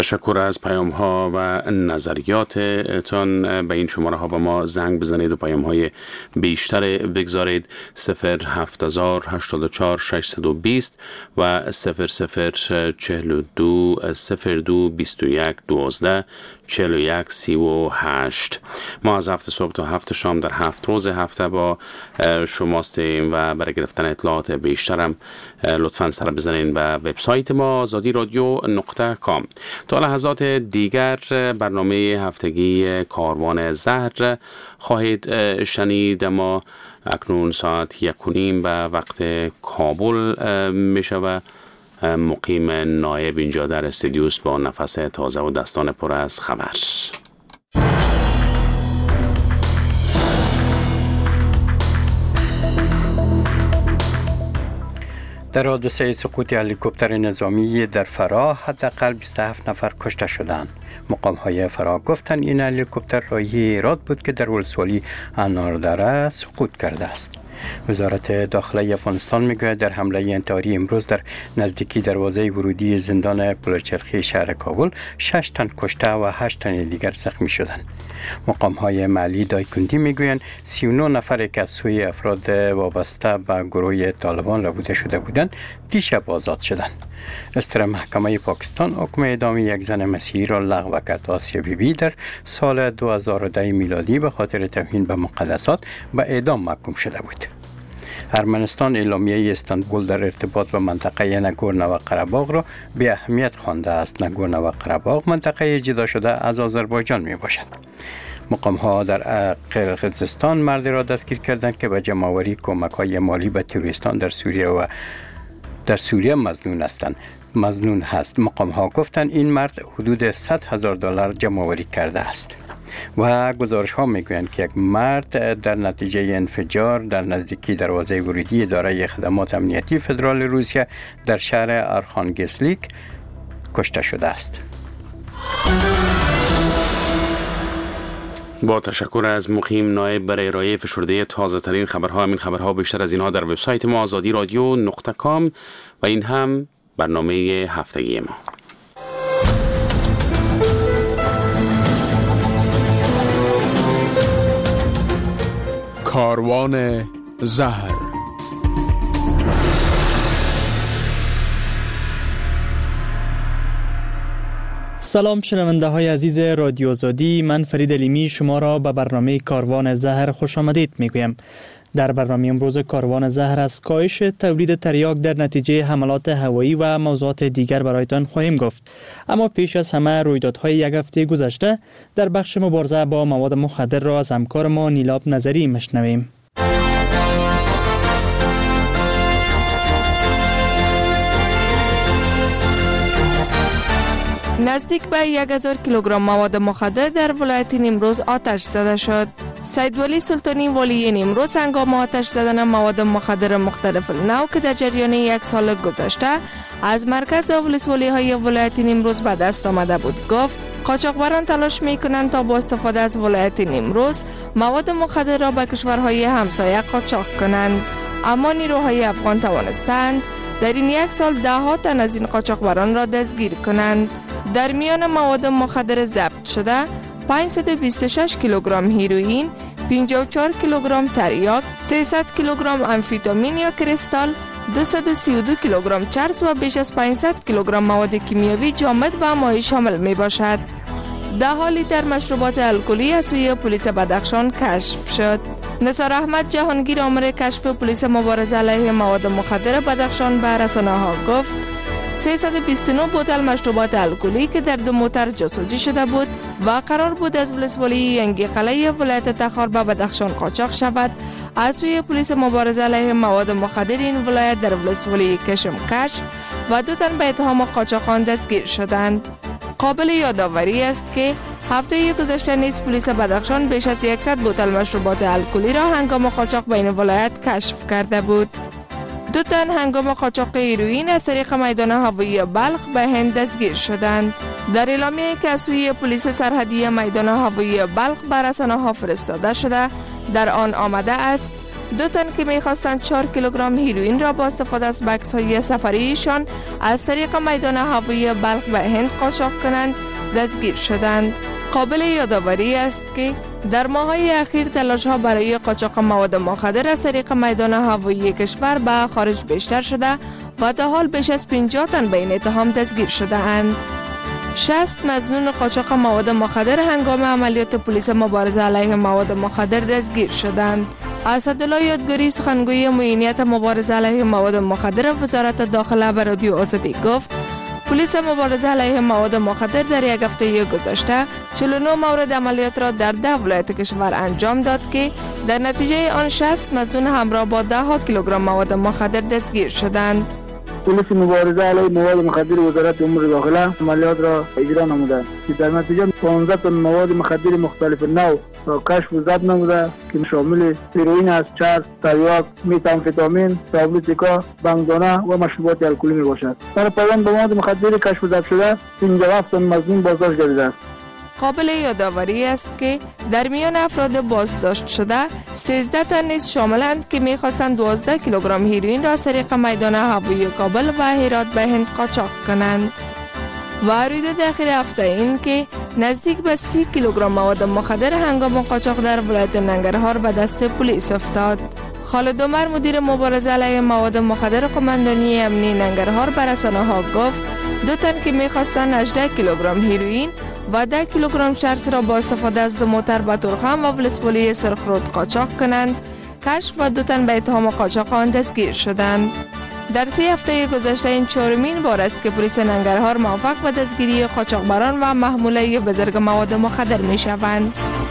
تشکر از پیام ها و نظریاتتان. به این شماره ها با ما زنگ بزنید و پیام های بیشتر بگذارید. صفر هفت هزار هشتاد و چهار ششصد و بیست و صفر صفر چهل و دو صفر دو بیست و یک دوازده چهل و یک سی و هشت. ما از هفت صبح تا هفت شام در هفت روز هفته با شماستیم و برای گرفتن اطلاعات بیشترم لطفاً سر بزنین به وبسایت ما آزادی رادیو نقطه کام. تا لحظات دیگر برنامه هفتگی کاروان زهر خواهید شنید. ما اکنون ساعت یک و نیم به وقت کابل می شود. مقیم نایب اینجا در استودیوست با نفس تازه و دستان پر از خبر. در حادثه سقوط هلیکوپتر نظامی در فراه حداقل بیست و هفت نفر کشته شدند. مقام های فراه گفتند این هلیکوپتر راهی هرات بود که در ولسوالی اناردره سقوط کرده است. وزارت داخله افغانستان میگوید در حمله انتحاری امروز در نزدیکی دروازه ورودی زندان پلچرخی شهر کابل شش تن کشته و هشت تن دیگر زخمی شدند. مقام های محلی دایکندی میگویند سی و نه نفر که از سوی افراد وابسته به گروه طالبان ربوده شده بودند دیشب آزاد شدند. استر محکمه پاکستان حکم اعدام یک زن مسیحی را لغو کرد. آسیا بیبی در سال دو هزار و ده میلادی به خاطر توهین به مقدسات به اعدام محکوم شده بود. ارمنستان اعلامیه استانبول در ارتباط با منطقه نگورنو و قره‌باغ را به اهمیت خوانده است. نگورنو و قره‌باغ منطقه جدا شده از آذربایجان می باشد. مقام ها در قرقیزستان مردی را دستگیر کردند که به جمع‌آوری کمک‌های مالی به تروریستان در سوریه و در سوریه مظنون هستند. مظنون هست. مقام ها گفتند این مرد حدود صد هزار دلار جمع‌آوری کرده است. و گزارش ها میگویند که یک مرد در نتیجه انفجار در نزدیکی دروازه ورودی اداره خدمات امنیتی فدرال روسیه در شهر آرخانگلسک کشته شده است. با تشکر از مقیم نایب برای ارائه فشرده تازه ترین خبرها. همین خبرها بیشتر از اینها در وبسایت ما آزادی رادیو نقطه کام و این هم برنامه هفتگی ما. کاروان زهر. سلام شنونده های عزیز رادیو آزادی، من فرید علیمی شما را به برنامه کاروان زهر خوش آمدید میگویم. در برنامه امروز کاروان زهر از کاهش تولید تریاک در نتیجه حملات هوایی و موضوعات دیگر برایتان خواهیم گفت. اما پیش از همه رویدادهای یک هفته گذشته در بخش مبارزه با مواد مخدر را از همکار ما نیلاب نظری مشنویم. نزدیک به یک هزار کیلوگرم مواد مخدر در ولایت نیمروز آتش زده شد. سید ولی سلطانی والی نیمروز هنگام آتش زدن مواد مخدر مختلف نوع که در جریان یک سال گذشته از مرکز ولسوالی های ولایت نیمروز به دست آمده بود گفت قاچاقبران تلاش می کنند تا با استفاده از ولایت نیمروز مواد مخدر را به کشورهای همسایه قاچاق کنند، اما نیروهای افغان توانستند در این یک سال ده ها تن از این قاچاقبران را دستگیر کنند. در میان مواد مخدر ضبط شده پانصد و بیست و شش کیلوگرم هیروئین، پنجاه و چهار کیلوگرم تریاک، سیصد کیلوگرم آمفتامین یا کریستال، دویست و سی و دو کیلوگرم چرس و بیش از پانصد کیلوگرم مواد کیمیاوی جامد و مایع شامل می باشد. ده ها لیتر مشروبات الکلی از سوی پلیس بدخشان کشف شد. نثار احمد جهانگیر آمر کشف پلیس مبارزه علیه مواد مخدر بدخشان به رسانه ها گفت سیصد و بیست و نه بوتل مشروبات الکلی که در دو موتر جاسوسی شده بود و قرار بود از ولسوالی ینگی قلعه ولایت تخار به بدخشان قاچاق شود، از سوی پلیس مبارزه علیه مواد مخدر این ولایت در ولسوالی کشم کشف و دو تن به اتهام قاچاقان دستگیر شدند. قابل یادآوری است که هفته گذشته نیز پلیس بدخشان بیش از صد بوتل مشروبات الکلی را هنگام قاچاق بین ولایت کشف کرده بود. دو تن هنگام قاچاق هیروئین از طریق میدان هوایی بلخ به هند دستگیر شدند. در اعلامیه‌ای که از سوی پلیس سرحدی میدان هوایی بلخ به رسانه‌ها فرستاده شده در آن آمده است دو تن که می‌خواستند چهار کیلوگرم هیروئین را با استفاده از بکس‌های سفریشان از طریق میدان هوایی بلخ به هند قاچاق کنند دستگیر شدند. قابل یادآوری است که در ماه‌های اخیر تلاش‌ها برای قاچاق مواد مخدر از طریق میدان هوایی کشور به خارج بیشتر شده و تا حال بیش از پنجاه تن به این اتهام دستگیر شده اند. شصت مظنون قاچاق مواد مخدر هنگام عملیات پلیس مبارزه علیه مواد مخدر دستگیر شدند. اسدالله یادگاری سخنگوی معینیت مبارزه علیه مواد مخدر وزارت داخله به رادیو آزادی گفت پلیس مبارزه علیه مواد مخدر در یک هفته گذشته چهل و نه مورد عملیات را در ده ولایت کشور انجام داد که در نتیجه آن شصت مظنون همراه با ده ها کیلوگرم مواد مخدر دستگیر شدند. پلیس مبارزه علیه مواد مخدر وزارت امور داخله عملیات را اجرا نموده که در نتیجه پانزده تن مواد مخدر مختلف نوع را کشف و ضبط نموده که شامل هیروئین است، چرس، تریاک، متامفتامین، تابلوتیکا، بنگدانه و مشروبات الکلی می باشد. در پایان به مواد مخدر کشف و ضبط شده پنجاه و هفت تن مظنون بازداشت گردیده است. قابل یادآوری است که در میان افراد بازداشت شده سیزده تن نیز شاملند که می‌خواستند دوازده کیلوگرم هیروئین را از طریق میدان هوایی کابل و هرات به هند قاچاق کنند. و رویداد اخیر هفته این که نزدیک به سی کیلوگرم مواد مخدر هنگام قاچاق در ولایت ننگرهار به دست پلیس افتاد. خالد عمر مدیر مبارزه علیه مواد مخدر قماندانی امنی ننگرهار بر رسانه‌ها گفت دو تن که می‌خواستند هجده کیلوگرم هیروئین و ده کیلوگرم چرس را با استفاده از دو موتر به تورخم و ولسوالی سرخرود قاچاق کنند کشف و دو تن به اتهام قاچاق آن دستگیر شدند. در سه هفته گذشته این چهارمین بار است که پلیس ننگرهار موفق به دستگیری قاچاقبران و محموله بزرگ مواد مخدر می شوند.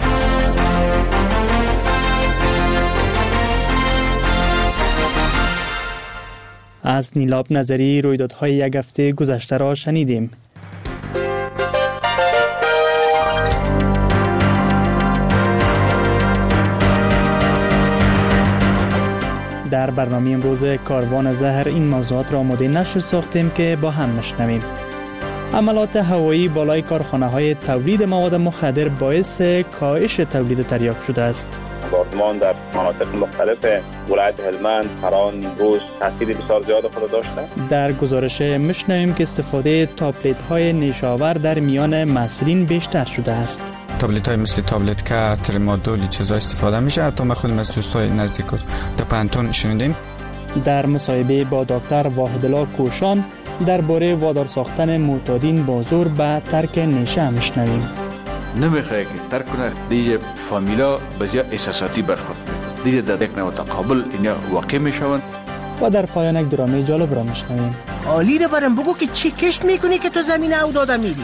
از نیلاب نظری رویدادهای یک هفته گذشته را شنیدیم. در برنامه امروز کاروان زهر این موضوعات را آماده نشر ساختیم که با هم میشنویم. عملات هوایی بالای کارخانه‌های تولید مواد مخدر باعث کاهش تولید تریاک شده است. بمباردمان در مناطق مختلف ولایت هلمند، کران، نیمروز تاثیر بسیار زیاد خود داشته. در گزارش میشنویم که استفاده تابلت‌های نیشاور در میان مسئولین بیشتر شده است. تابلت های مثل تابلت که ترمادول چیزا استفاده میشه. حتی ما خودم از دوستای نزدیک در پانتون شنیدیم. در مصاحبه با دکتر واحدالله کوشان درباره وادار ساختن معتادین با زور به ترک نشه میشنویم. نمیخواد که ترک کنه دیگه فامیلا بسیار احساساتی برخورد میکنه. دیگه در یک نوع تقابل اینا واقع میشوند. و در پایان یک درامه جالب را میشنویم. عالی رو برام بگو که چی کشت میکنی که تو زمین او داده میری.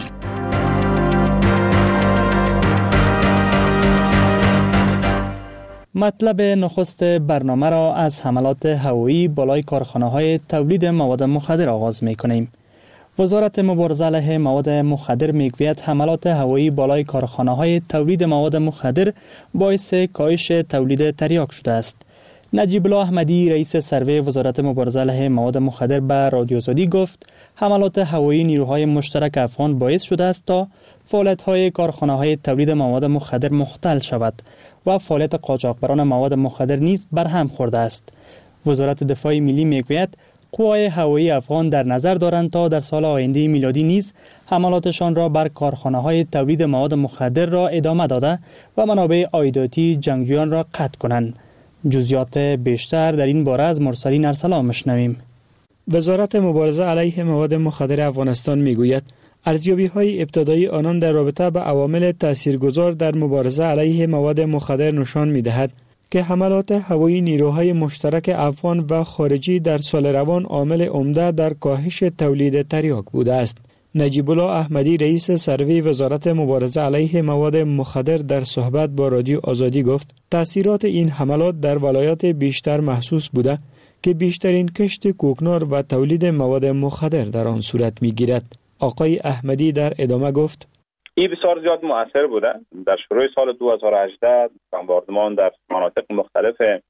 مطلب نخست برنامه را از حملات هوایی بالای کارخانه‌های تولید مواد مخدر آغاز می‌کنیم. وزارت مبارزه علیه مواد مخدر میگوید حملات هوایی بالای کارخانه‌های تولید مواد مخدر باعث کاهش تولید تریاک شده است. نجیب الله احمدی رئیس سروه وزارت مبارزه علیه مواد مخدر به رادیو آزادی گفت حملات هوایی نیروهای مشترک افغان باعث شده است تا فعالیت‌های کارخانه‌های تولید مواد مخدر مختل شود و فعالیت قاچاقبران مواد مخدر نیز برهم خورده است. وزارت دفاع ملی میگوید قوای هوایی افغان در نظر دارند تا در سال آینده میلادی نیز حملاتشان را بر کارخانه‌های تولید مواد مخدر را ادامه داده و منابع عایداتی جنگجویان را قطع کنند. جزئیات بیشتر در این باره از مرسلین ارسلان میشنویم. وزارت مبارزه علیه مواد مخدر افغانستان میگوید ارزیابی‌های ابتدایی آنان در رابطه با عوامل تاثیرگذار در مبارزه علیه مواد مخدر نشان می‌دهد که حملات هوایی نیروهای مشترک افغان و خارجی در سال روان عامل عمده در کاهش تولید تریاک بوده است. نجیب الله احمدی رئیس سروه وزارت مبارزه علیه مواد مخدر در صحبت با رادیو آزادی گفت تأثیرات این حملات در ولایات بیشتر محسوس بوده که بیشترین کشت کوکنار و تولید مواد مخدر در آن صورت می‌گیرد. آقای احمدی در ادامه گفت این بسیار زیاد مؤثر بوده. در شروع سال دو هزار و هجده بمباردمان در مناطق مختلف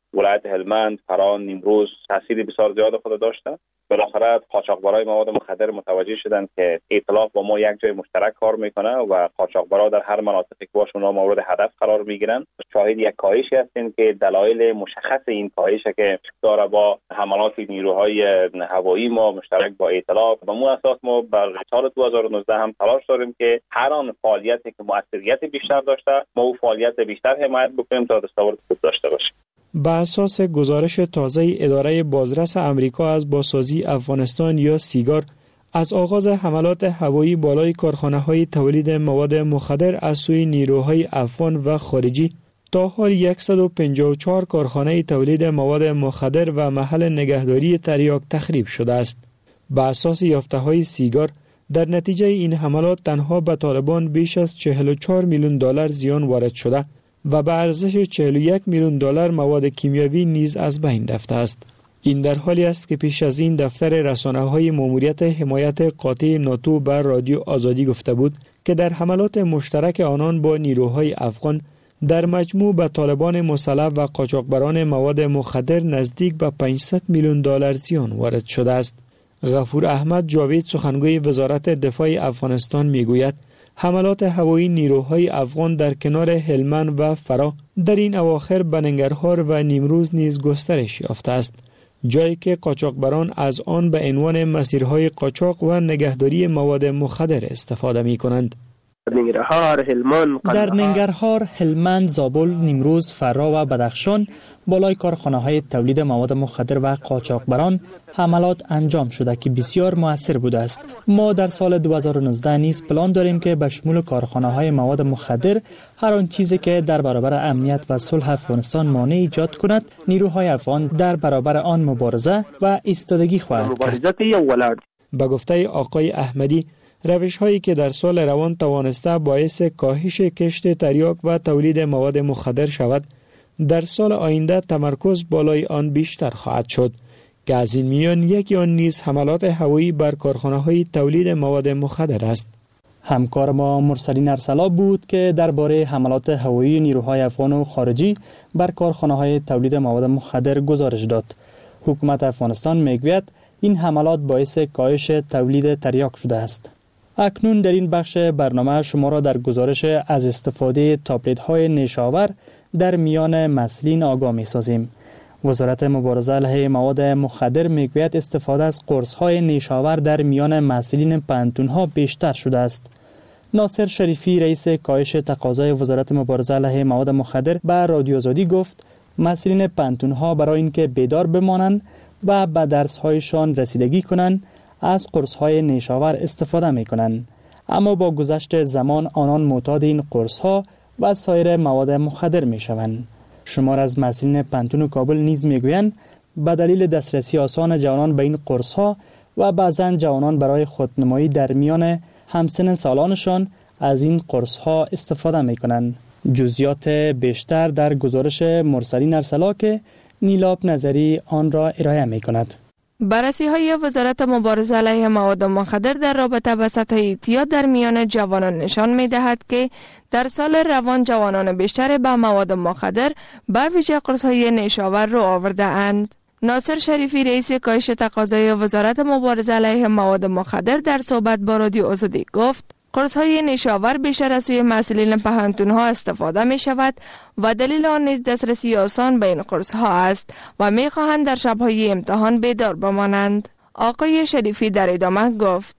ولایت هلمند، فران، نیمروز تاثیر بسیار زیاد خود داشته. بالاخره قاچاقبرای مواد مخدر متوجه شدند که ائتلاف با ما یک جای مشترک کار میکنه و قاچاقبرا در هر مناطقی که باشون مورد هدف قرار میگیرن. شاهد یک کاهشی هستیم که دلایل مشخص این کاهش که داره با حملات نیروهای هوایی ما مشترک با ائتلاف. به مو اساس ما در سال دو هزار و نوزده هم تلاش داریم که هر آن فعالیتی که موثریت بیشتر داشته ما او فعالیت بیشتر حمایت بکنیم تا دستاورد خوب داشته باشیم. بر اساس گزارش تازه اداره بازرس امریکا از بازسازی افغانستان یا سیگار، از آغاز حملات هوایی بالای کارخانه‌های تولید مواد مخدر از سوی نیروهای افغان و خارجی، تا حال صد و پنجاه و چهار کارخانه تولید مواد مخدر و محل نگهداری تریاک تخریب شده است. بر اساس یافته‌های سیگار، در نتیجه این حملات تنها به طالبان بیش از چهل و چهار میلیون دلار زیان وارد شده و به ارزش چهل و یک میلیون دلار مواد کیمیاوی نیز از بین رفته است. این در حالی است که پیش از این دفتر رسانه‌های ماموریت حمایت قاطع ناتو بر رادیو آزادی گفته بود که در حملات مشترک آنان با نیروهای افغان در مجموع به طالبان مسلح و قاچاقبران مواد مخدر نزدیک به پانصد میلیون دلار زیان وارد شده است. غفور احمد جاوید سخنگوی وزارت دفاع افغانستان میگوید حملات هوایی نیروهای افغان در کنار هلمند و فرا در این اواخر به ننگرهار و نیمروز نیز گسترش یافته است، جایی که قاچاقبران از آن به عنوان مسیرهای قاچاق و نگهداری مواد مخدر استفاده می کنند. ننگرهار، هلمند، در ننگرهار، هلمند، زابل، نیمروز، فرا و بدخشان بالای کارخانه‌های تولید مواد مخدر و قاچاقبران حملات انجام شده که بسیار مؤثر بوده است. ما در سال دو هزار و نوزده نیز پلان داریم که به شمول کارخانه‌های مواد مخدر هر آن چیزی که در برابر امنیت و صلح افغانستان مانع ایجاد کند، نیروهای افغان در برابر آن مبارزه و ایستادگی خواهند کرد. به گفته آقای احمدی، روش هایی که در سال روان توانسته باعث کاهش کشت تریاک و تولید مواد مخدر شود، در سال آینده تمرکز بالای آن بیشتر خواهد شد که از این میان یکی آن نیز حملات هوایی بر کارخانه‌های تولید مواد مخدر است. همکار ما مرسلین ارسلا بود که درباره حملات هوایی نیروهای افغان و خارجی بر کارخانه‌های تولید مواد مخدر گزارش داد. حکومت افغانستان میگوید این حملات باعث کاهش تولید تریاک شده است. اکنون در این بخش برنامه شما را در گزارش از استفاده تابلت‌های نیشاور در میان مسئولین آگاه می‌سازیم. وزارت مبارزه علیه مواد مخدر میگوید استفاده از قرص‌های نیشاور در میان مسئولین پانتون‌ها بیشتر شده است. ناصر شریفی رئیس کاهش تقاضای وزارت مبارزه علیه مواد مخدر به رادیو آزادی گفت مسئولین پانتون‌ها برای اینکه بیدار بمانند و به درس‌هایشان رسیدگی کنند از قرص‌های نیشاور استفاده می‌کنند، اما با گذشت زمان آنان معتاد این قرص‌ها و سایر مواد مخدر می‌شوند. شمار از مسئولین پانتون کابل نیز می‌گویند به دلیل دسترسی آسان جوانان به این قرص‌ها و بعضاً جوانان برای خودنمایی در میان همسن سالانشان از این قرص‌ها استفاده می‌کنند. جزئیات بیشتر در گزارش مرسلین ارسلا که نیلاب نظری آن را ارائه می‌کند. بررسی های وزارت مبارزه علیه مواد مخدر در رابطه با سطح اعتیاد در میان جوانان نشان می دهد که در سال روان جوانان بیشتر به مواد مخدر به ویژه قرص های نیشاور رو آورده اند. ناصر شریفی رئیس کاهش تقاضای وزارت مبارزه علیه مواد مخدر در صحبت با رادیو آزادی گفت قرص های نیشاور بیشتر از سوی مسئولین پانتون ها استفاده می شود و دلیل آن نیز دسترسی آسان به این قرص ها است و می خواهند در شبهای امتحان بیدار بمانند. آقای شریفی در ادامه گفت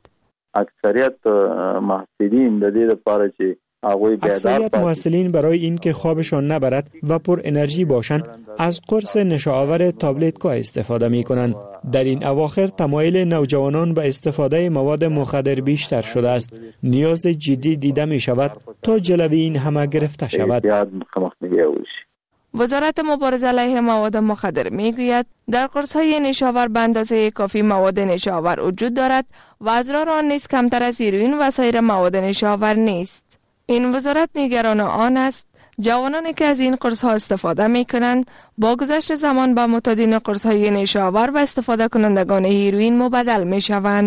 اکثریت محصولین در دې لپاره چې اکثریت محصلین برای اینکه خوابشان نبرد و پر انرژی باشند از قرص نشاور تابلت‌ها استفاده می کنند. در این اواخر تمایل نوجوانان به استفاده مواد مخدر بیشتر شده است. نیاز جدی دیده می شود تا جلوی این همه گرفته شود. وزارت مبارزه علیه مواد مخدر می گوید در قرص های نیشاور به اندازه کافی مواد نیشاور وجود دارد و اضرار آن نیز کمتر از هیروئین و سایر مواد نیشاور نیست. این وزارت نگران آن است جوانانی که از این قرص ها استفاده می کنند با گذشت زمان به معتادین قرص های نیشاور و استفاده کنندگان هیروئین مبدل می شوند.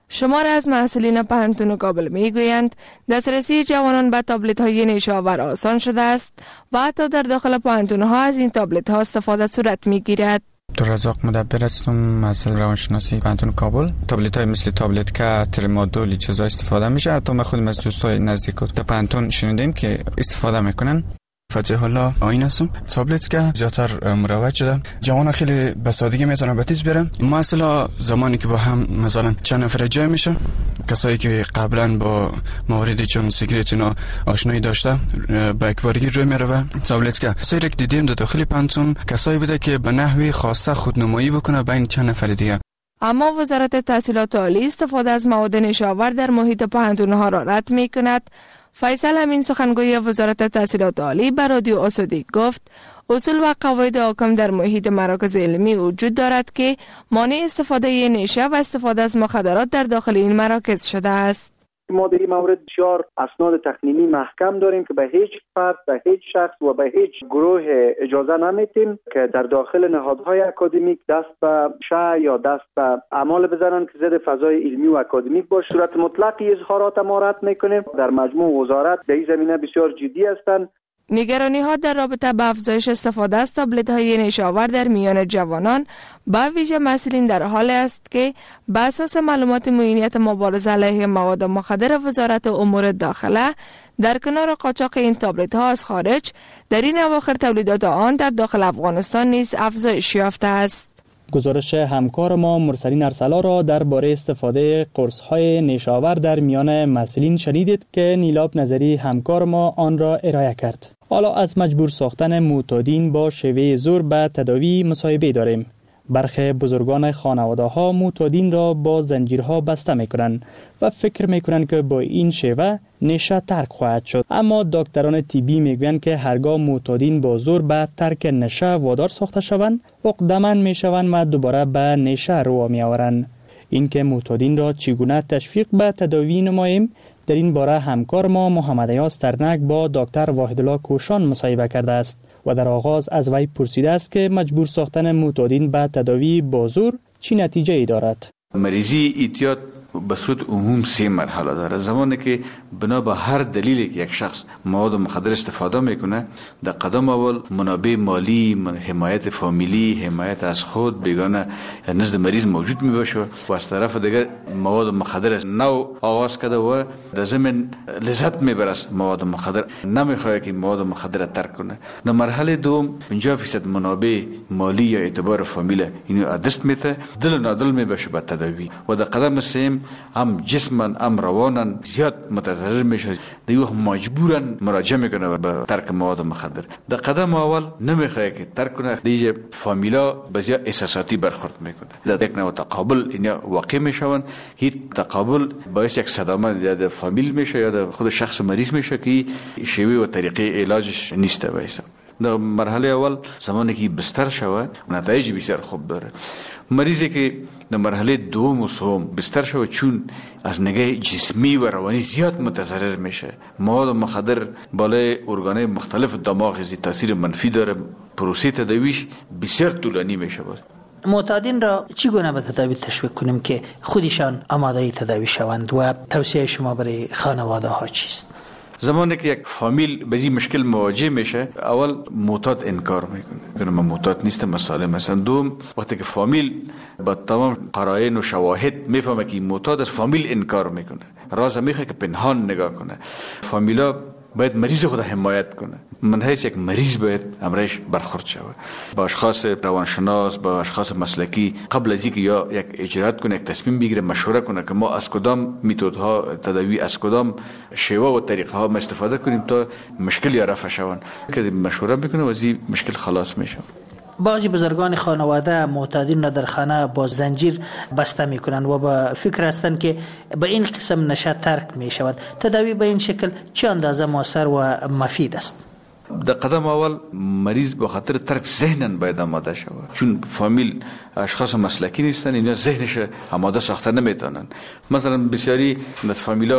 شمار از محصلین پانتون کابل می گویند دسترسی جوانان به تابلت های نیشاور آسان شده است و حتی در داخل پانتون ها از این تابلت ها استفاده صورت می گیرد. عبدالرزاق مدبر هستم، مسئول روانشناسی پانتون کابل. تابلت های مثل تابلت که ترمادول چیزا استفاده میشه. حتی ما خودم از دوستای نزدیک در پانتون شنیدیم که استفاده میکنن. فتح الله آیین هستم. تابلت که زیادتر مروج شده، جوان خیلی به سادگی میتونن به تیز برن. ما اصلا زمانی که با هم مثلا چند نفر جای میشه، کسایی که قبلا با مواردی چون سیگریت اینا آشنایی داشته با اکبارگی روی میره. تابلت که سری که دیدیم در داخل پانتون کسایی بوده که به نحوی خاصه خودنمایی بکنه بین چند نفر دیگه. اما وزارت تحصیلات عالی استفاده از مواد نیشاور در محیط پانتون‌ها را رد می‌کند. فیصل امین سخنگوی وزارت تحصیلات عالی به رادیو آزادی گفت اصول و قواعد حاکم در محیط مراکز علمی وجود دارد که مانع استفاده نیشه و استفاده از مخدرات در داخل این مراکز شده است. ما در این مورد بسیار اسناد تقنینی محکم داریم که به هیچ فرد، به هیچ شخص و به هیچ گروه اجازه نمیتیم که در داخل نهادهای اکادمیک دست به شع یا دست به اعمال بزنن که ضد فضای علمی و اکادمیک باشه. صورت مطلقی اظهارات ما رد میکنیم. در مجموع وزارت در این زمینه بسیار جدی هستند. نگرانی ها در رابطه با افزایش استفاده از تابلت های نیشاور در میان جوانان با ویژه مسئولین در حال است که بر اساس معلومات معینیت مبارزه علیه مواد مخدر وزارت امور داخله در کنار قاچاق این تابلت ها از خارج در این اواخر تولیدات آن در داخل افغانستان نیز افزایش یافته است. گزارش همکار ما مرسلین ارسلا را درباره استفاده قرص های نیشاور در میان مسئولین شنیدید که نیلاب نظری همکار ما آن را ارائه کرد. حالا از مجبور ساختن معتادین با شیوه زور به تداوی مصاحبه داریم. برخی بزرگان خانواده ها معتادین را با زنجیرها بسته میکنند و فکر میکنند که با این شیوه نشه ترک خواهد شد. اما دکتران طبی میگویند که هرگاه معتادین با زور به ترک نشه وادار ساخته شوند، عقده‌مند میشوند و دوباره به نشه رو میآورند. اینکه معتادین را چگونه تشویق به تداوی نماییم، در این باره همکار ما محمد ایاز ترنک با دکتر واحدالله کوشان مصاحبه کرده است و در آغاز از وی پرسیده است که مجبور ساختن معتادین به تداوی با زور چی نتیجه ای دارد. مریضی اعتیاد به صورت عموم سه مرحله داره. زمانی که بنا به هر دلیلی که یک شخص مواد مخدر استفاده میکنه، در قدم اول منابع مالی، حمایت فامیلی، حمایت از خود بیگانه نزد مریض موجود میباشه و از طرف دیگه مواد مخدر نو آغاز کرده و در ضمن لذت میبره از مواد مخدر، نمیخواد که مواد مخدر ترک کنه. در مرحله دوم پنجاه درصد منابع مالی یا اعتبار فامیل اینو دست میته، دل و نادل میباشه به تداوی و در قدم سوم هم جسمن هم روانن زیاد متضرر میشه، دیگه مجبورن مراجعه میکنه به ترک مواد مخدر. در قدم اول نمیخواد که ترک کنه، دیگه فامیلا بسیار احساساتی برخورد میکنه، در یک نوع تقابل اینا واقع میشون. هیچ تقابل باعث یک صدمه یا در فامیل میشه یا در خود شخص مریض میشه که شیوه و طریقه علاجش نیست. وایسا در مرحله اول زمانی که بستر شوه نتایج بسیار خوب داره. مریضی که در مرحله دوم و سوم بستر شوه چون از نگاه جسمی و روانی زیاد متضرر میشه، مواد مخدر بالای ارگانهای مختلف دماغ زی تاثیر منفی داره، پروسه تداویش بسیار طولانی میشه. بود معتادین را چگونه به تداوی تشویق کنیم که خودشان آماده تداوی شوند و توصیه شما برای خانواده ها چیست؟ زمانی که یک فامیل به این مشکل مواجه میشه، اول معتاد انکار میکنه، من معتاد نیستم، من سالم هستم. دوم وقتی که فامیل با تمام قرائن و شواهد میفهمه که معتاد است، فامیل انکار میکنه، راز میخواد که پنهان نگاه کنه. فامیلا باید مریض خود حمایت کنه. من حیث یک مریض باید امرش برخورد شود با اشخاص روانشناس، با اشخاص مسلکی، قبل از اینکه یا یک اجرات کنه، یک تصمیم بگیره، مشوره کنه که ما از کدام متدها تداوی، از کدام شیوه و طریقه ها ما استفاده کنیم تا مشکل یا رفع شوند. که مشوره میکنه و از این مشکل خلاص میشه. بعضی بزرگان خانواده معتادین را در خانه با زنجیر بسته میکنند و با فکر هستند که به این قسم نشه ترک می شود. تداوی به این شکل چه اندازه موثر و مفید است؟ در قدم اول مریض به خاطر ترک ذهنن باید آماده شود، چون فامیل اشخاص مسلکی نیستن، اینا ذهنش آماده ساخته نمیتونن. مثلا بسیاری از فامیلا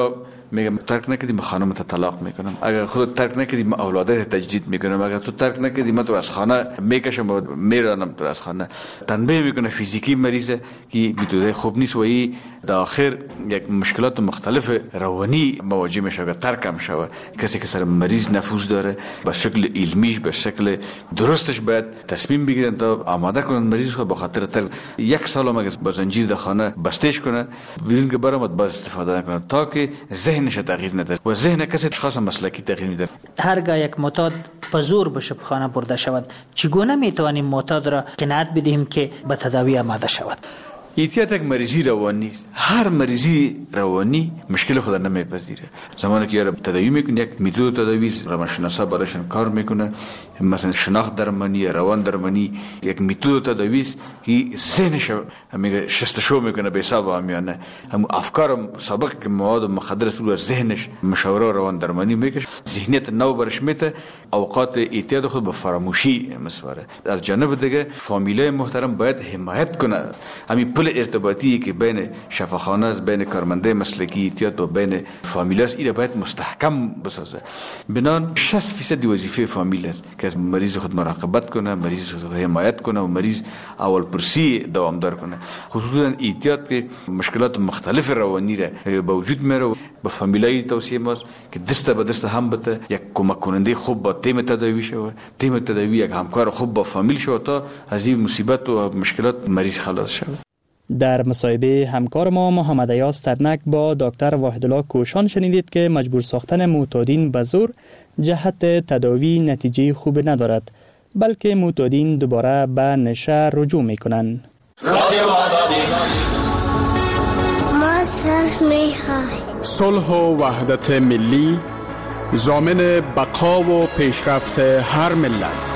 میگم ترک نکردی من خانم تا طلاق میکنم، اگر خود ترک نکردی من اولادت تجدید میکنم، اگر تو ترک نکردی من تو از خانه میکشم و میرانم تو از خانه. تنبیه میکنه فیزیکی مریض که میتونه خوب نیست و این در آخر یک مشکلات مختلف روانی مواجه میشه و ترک هم شوه. کسی که سر مریض نفوذ داره به شکل علمیش به شکل درستش باید تصمیم بگیرن تا آماده کنن مریض خود به خاطر ترک. یک سال هم اگر با زنجیر در خانه بستش کنه بیرون که برامد باز استفاده نکنه تا که ذهنش تغییر نده و ذهن کسی خاص مسلکی تغییر میده. هرگاه یک معتاد به زور به شفاخانه برده شود چگونه میتوانیم معتاد را قناعت بدهیم که به تداوی آماده شود؟ احتیاط یک مریضی روانی است. هر مریضی روانی مشکل خود نمیپذیره. زمانی که یارو تداوی میکنه یک میتود تداوی روانشناسا براشون کار میکنه، مثلا شناخت درمانی روان درمانی یک میتود تداوی است که ذهنش میگه شستشو میکنه به حساب آمیانه. هم افکار سابق که مواد مخدر رو ذهنش مشاوره روان درمانی میکشه، ذهنیت نو برش میته، اوقات احتیاط خود به فراموشی مسواره. در جانب دیگه فامیلای محترم باید حمایت کنه. همین پل ارتباطی که بین شفاخانه است، بین کارمنده مسلکی احتیاط و بین فامیل است، این باید مستحکم بسازه. بنان شصت فیصد وظیفه فامیل است که از مریض خود مراقبت کنه، مریض خود حمایت کنه و مریض اول پرسی دوامدار کنه. خصوصا احتیاط که مشکلات مختلف روانی را به وجود میاره. به فامیلای توصیه ماست که دست به دست هم بده، یک کمک کننده خوب با تیم تداوی شود، تیم تداوی یک همکار خوب با فامیل شود تا از این مصیبت و مشکلات مریض خلاص شود. در مصاحبه همکار ما محمد ایاز ترنک با دکتر واحدالله کوشان شنیدید که مجبور ساختن معتادین به زور جهت تداوی نتیجه خوب ندارد، بلکه معتادین دوباره به نشه رجوع میکنند. ما صلح میخواهیم. صلح و وحدت ملی ضامن بقا و پیشرفت هر ملت.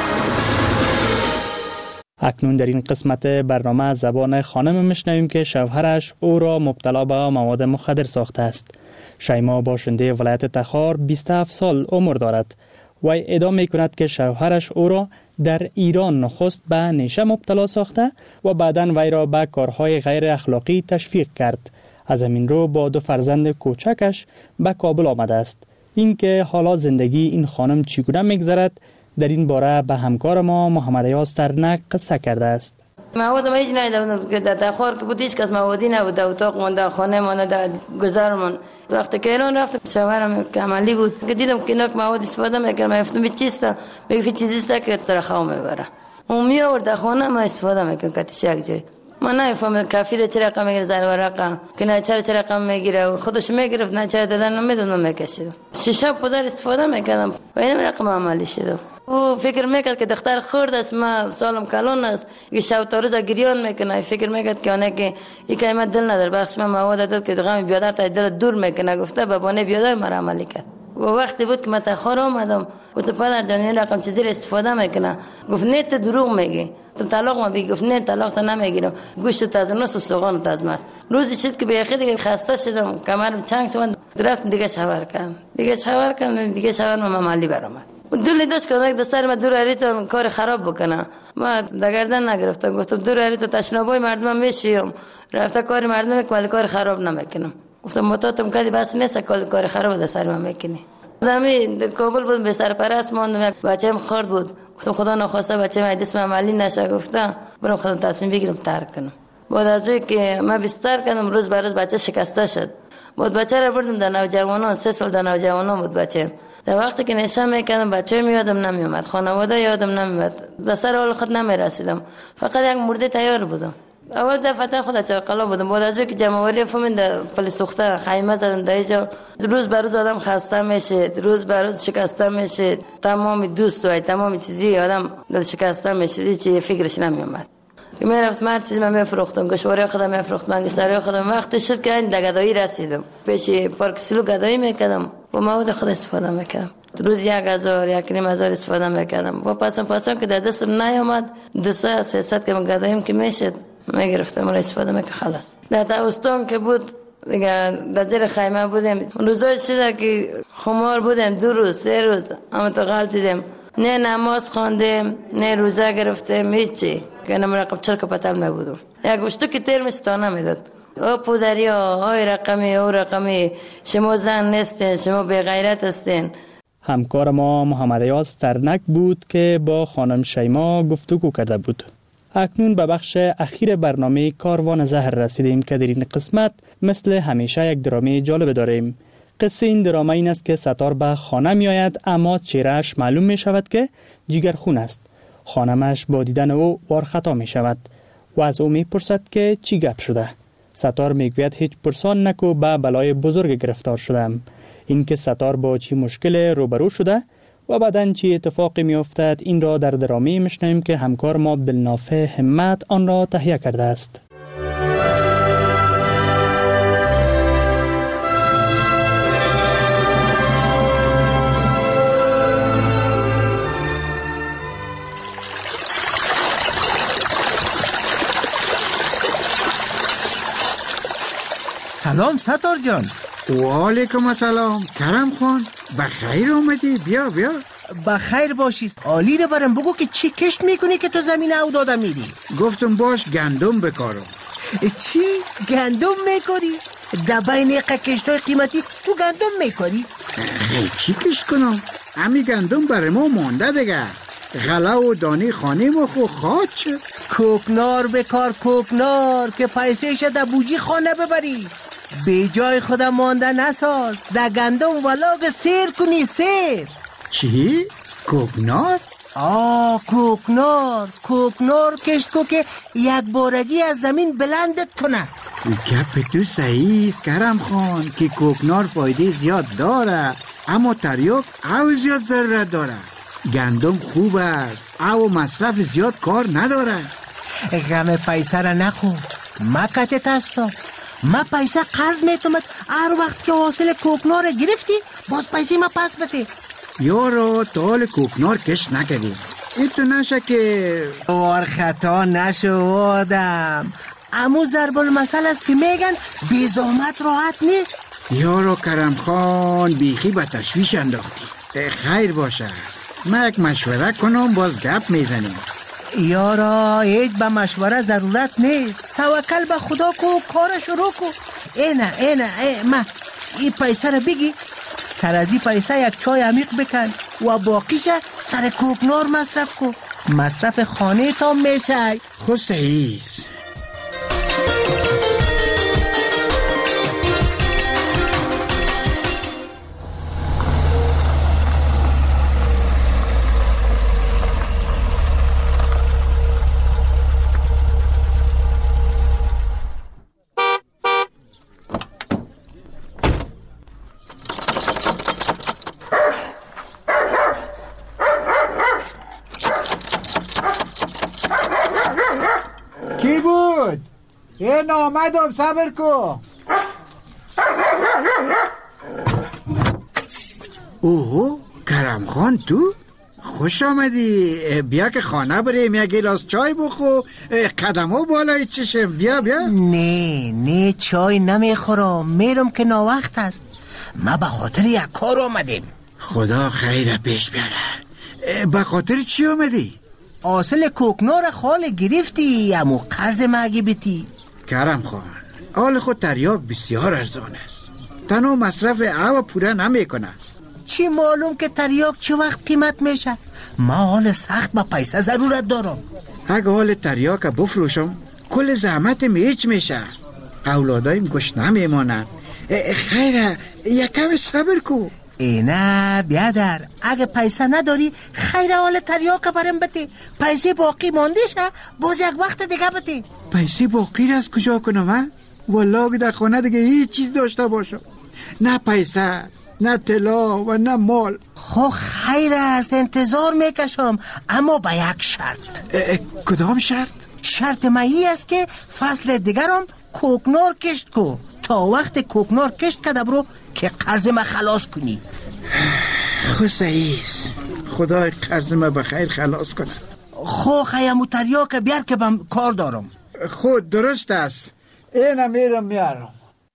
اکنون در این قسمت برنامه از زبان خانم میشنویم که شوهرش او را مبتلا به مواد مخدر ساخته است. شیما باشنده ولایت تخار بیست و هفت سال عمر دارد و ادعا میکند که شوهرش او را در ایران نخست به نشه مبتلا ساخته و بعداً وی را به کارهای غیر اخلاقی تشویق کرد. از همین رو با دو فرزند کوچکش به کابل آمده است. اینکه حالا زندگی این خانم چگونه میگذرد در این باره به همکار ما محمد ایاز ترنک قصه کرده است. مواد ما هیچ ندیدم که در تخار که بود هیچ کس موادی نبود. در اتاق من در خانه من در گذر من وقتی که ایران رفتم شوهرم که عملی بود که دیدم که اینا مواد استفاده میکنه. من گفتم به چیست؟ میگه چیزی است که ترخو میبره. اون می آورد در خانه ما استفاده میکنه کاتش یک جای. من نمیفهمم کافیر چه رقم میگیره زر ورقه که نه چرا چه رقم میگیره خودش میگرفت نه چرا دادن نمیدونم میکشید. شیشه پودر استفاده میکردم و این رقم عملی شد. او فکر میکرد که دختر خورد است ما سالم کلون است که شب تا روز گریان میکنه. فکر میکرد که اونه که این که من دل نداره بخش من مواد داد که غم بیادر تا دل دور میکنه. گفته بابانه بیادر مرا عملی کرد. و وقتی بود که من تخار اومدم گفت پدر جان این رقم چیزی را استفاده میکنه. گفت نه تو دروغ میگی تو طلاق ما بگی. گفت نه طلاق تا نمیگیرم گوشت تازه نس و سوغان تازه است. روزی شد که به دیگه خسته شدم کمرم چنگ شد رفتم دیگه شاور کردم دیگه شاور کردم دیگه شاور ما عملی برآمد. دلی داشت که یک دستار ما دور اریتم کار خراب بکنه. ما دگردن نگرفتم گفتم دور اریتم تشنابای مردم میشیم رفته کار مردم ولی کار خراب نمیکنم. گفتم متاتم کدی بس نیست کار کار خراب دستار ما میکنی. زمین کابل بود به سرپرست ماندم بچه‌م خرد بود. گفتم خدا نخواسته بچه‌م دست عملی نشه. گفتم برام خودم تصمیم بگیرم ترک کنم. بعد از اینکه ما بستر کردم روز به روز بچه شکسته شد. بعد بچه را بردم در نوجوانان سه سال در نوجوانان بود بچه. در وقتی که نشه میکردم بچه میادم نمیومد خانواده یادم نمیاد در سر حال خود نمیرسیدم فقط یک مرده تیار بودم. اول دفعه خود چرقلا بودم. بعد از اینکه جمعوری فهمید در پل سوخته خیمه زدن در اینجا روز به روز آدم خسته میشه روز به روز شکسته میشه تمام دوست و تمام چیزی آدم دل شکسته میشه هیچ فکرش نمیومد. که من رفتم هر چیزی من میفروختم گوشواره خودم میفروختم انگشتری خودم. وقتی شد که این دگدایی رسیدم پیش پارک سیلو گدایی میکردم با مواد خود استفاده میکردم. روز یک هزار یک نیم هزار استفاده میکردم و پسم پسم که در دستم نیامد دو سه سیصد که من گداییم که میشد میگرفتم و استفاده میکردم. خلاص در تابستان که بود دیگه در زیر خیمه بودیم روزای شده که خمار بودیم دو روز سه روز اما تو غلط دیدیم نه نماز خواندیم نه روزه گرفتیم هیچی که نمرقب چرک پتل میبودم. یک گوشتو که تیر میستانه میداد او پدریا های رقمی او رقمی شما زن نیستین، شما بی غیرت هستین. همکار ما محمد یاس ترنک بود که با خانم شیما گفتگو کرده بود. اکنون به بخش اخیر برنامه کاروان زهر رسیدیم که در این قسمت مثل همیشه یک درامه جالب داریم. قصه این درامه این است که ستار به خانه می آید، اما چهرهش معلوم می شود که جگرخون است. خانمش با دیدن او وارخطا می شود و از او می پرسد که چی گپ شده. ستار می گوید هیچ پرسان نکو، به بلای بزرگ گرفتار شدم. این که ستار با چی مشکل روبرو شده و بعداً چی اتفاقی می افتد، این را در درامه میشنویم که همکار ما عبدالنافع همت آن را تهیه کرده است. سلام ستار جان. و علیکم السلام کرم خان، بخیر اومدی. بیا بیا. بخیر باشی. عالی رو برم بگو که چی کشت میکنی که تو زمین او داده میری؟ گفتم باش گندم بکارم. چی؟ گندم میکاری؟ در بین کشتای قیمتی تو گندم میکاری؟ چی کشت کنم؟ امی گندم برای ما مانده دیگه. غله و دانه خانه ما خو خواهد شد. کوکنار بکار، کوکنار که پیسهش در بوجی خانه ببری. به جای خودم مانده نساز، در گندم ولاگ سیر کنی. سیر چی؟ کوکنار؟ آه کوکنار. کوکنار کشت کو که یک بارگی از زمین بلندت کنه. گپ تو صحیح است کرم خان که کوکنار فایده زیاد داره، اما تریاک او زیاد ضرورت داره. گندم خوب است، او مصرف زیاد کار نداره. غم پیسه را نخو، ما کتت هستم. ما پیسه قرض میتومد، هر وقت که حاصل کوکنار گرفتی باز پیسه ما پس بده. یارو تال کوکنار کش نکردی، این تو نشه که وار خطا نشو آدم. امو ضرب المثل است که میگن بی زحمت راحت نیست. یارو کرم خان بیخی به تشویش انداختی. خیر باشه، ما یک مشوره کنم باز گپ میزنیم. یارا هیچ به مشوره ضرورت نیست، توکل به خدا کو و کار شروع کو. اینه اینه ای ما این پیسه رو بگی، سر از این پیسه یک چای عمیق بکن و باقیش سر کوکنار مصرف کو. مصرف خانه تا میشه. خود صحیح است. کی بود؟ این آمدم، صبر کو. اوه کرم خان تو؟ خوش آمدی. بیا که خانه بریم یک گلاس چای بخو، قدم ها بالای چشم. بیا بیا. نه نه چای نمیخورم، میرم که ناوقت است. ما به خاطر یک کار آمدیم. خدا خیر پیش بیاره. به خاطر چی آمدی؟ حاصل کوکنار خال گرفتی، امو قرض مگی بیتی؟ کرم خان حال خود تریاک بسیار ارزان است، تنها مصرف او پوره نمی کنه. چی معلوم که تریاک چه وقت قیمت میشه؟ ما حال سخت با پیسه ضرورت دارم. اگه حال تریاک بفروشم کل زحمت هیچ میشه، اولادایم گوش نمیمانن. خیره یکم صبر کو. اینه بیادر، اگه پیسه نداری خیر حال تریاک برم بده، پیسه باقی مانده شه باز یک وقت دیگه بده. پیسه باقی را از کجا کنم ها؟ والله اگه در خانه دیگه هیچ چیز داشته باشم، نه پیسه است نه طلا و نه مال. خو خیر است، انتظار میکشم، اما با یک شرط. کدام شرط؟ شرط مایی است که فصل دیگرم کوکنار کشت کو، تا وقت کوکنار کشت کده برو که قرض ما خلاص کنی. خو صحیح است، خدا قرض ما بخیر خلاص کنه. خو خیمو تریاک بیار که بم کار دارم. خود درست است، اینم میرم میارم.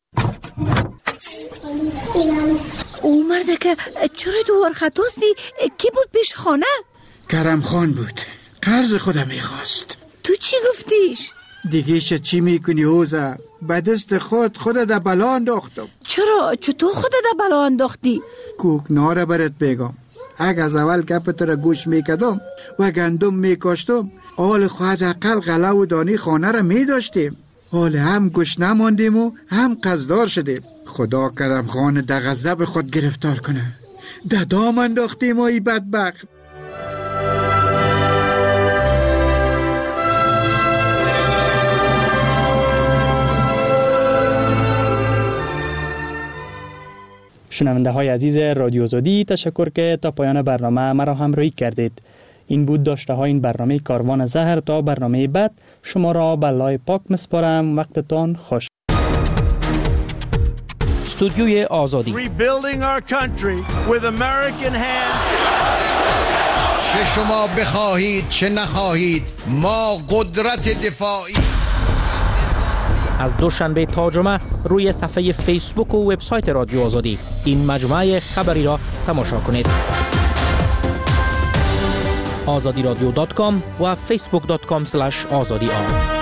او مرده که چرا دوار خطاستی؟ کی بود پیش خانه؟ کرم خان بود، قرض خودم میخواست. تو چی گفتیش؟ دیگه ش چی میکنی هوزه؟ به دست خود خود در بلا انداختم. چرا؟ چطور خود در بلا انداختی؟ کوکنار برات بگم. اگه از اول گپت را گوش میکدم و گندم میکاشتم، حال خواهد اقل غله و دانی خانه را میداشتیم. حال هم گوش نماندیم و هم قصدار شدیم. خدا کرم خانه در غضب خود گرفتار کنه. در دام انداختیم و ای بدبخت. شنونده های عزیز رادیو آزادی، تشکر که تا پایان برنامه مرا همراهی کردید. این بود داشته های این برنامه کاروان زهر. تا برنامه بعد شما را به لای پاک مسپارم. وقتتان خوش. استودیوی آزادی. Rebuilding our country with American hands. چه شما بخواهید چه نخواهید، ما قدرت دفاعی. از دوشنبه تا جمعه روی صفحه فیسبوک و وبسایت رادیو آزادی این مجموعه خبری را تماشا کنید. آزادی رادیو دات کام و فیسبوک دات کام اسلش آزادی آر.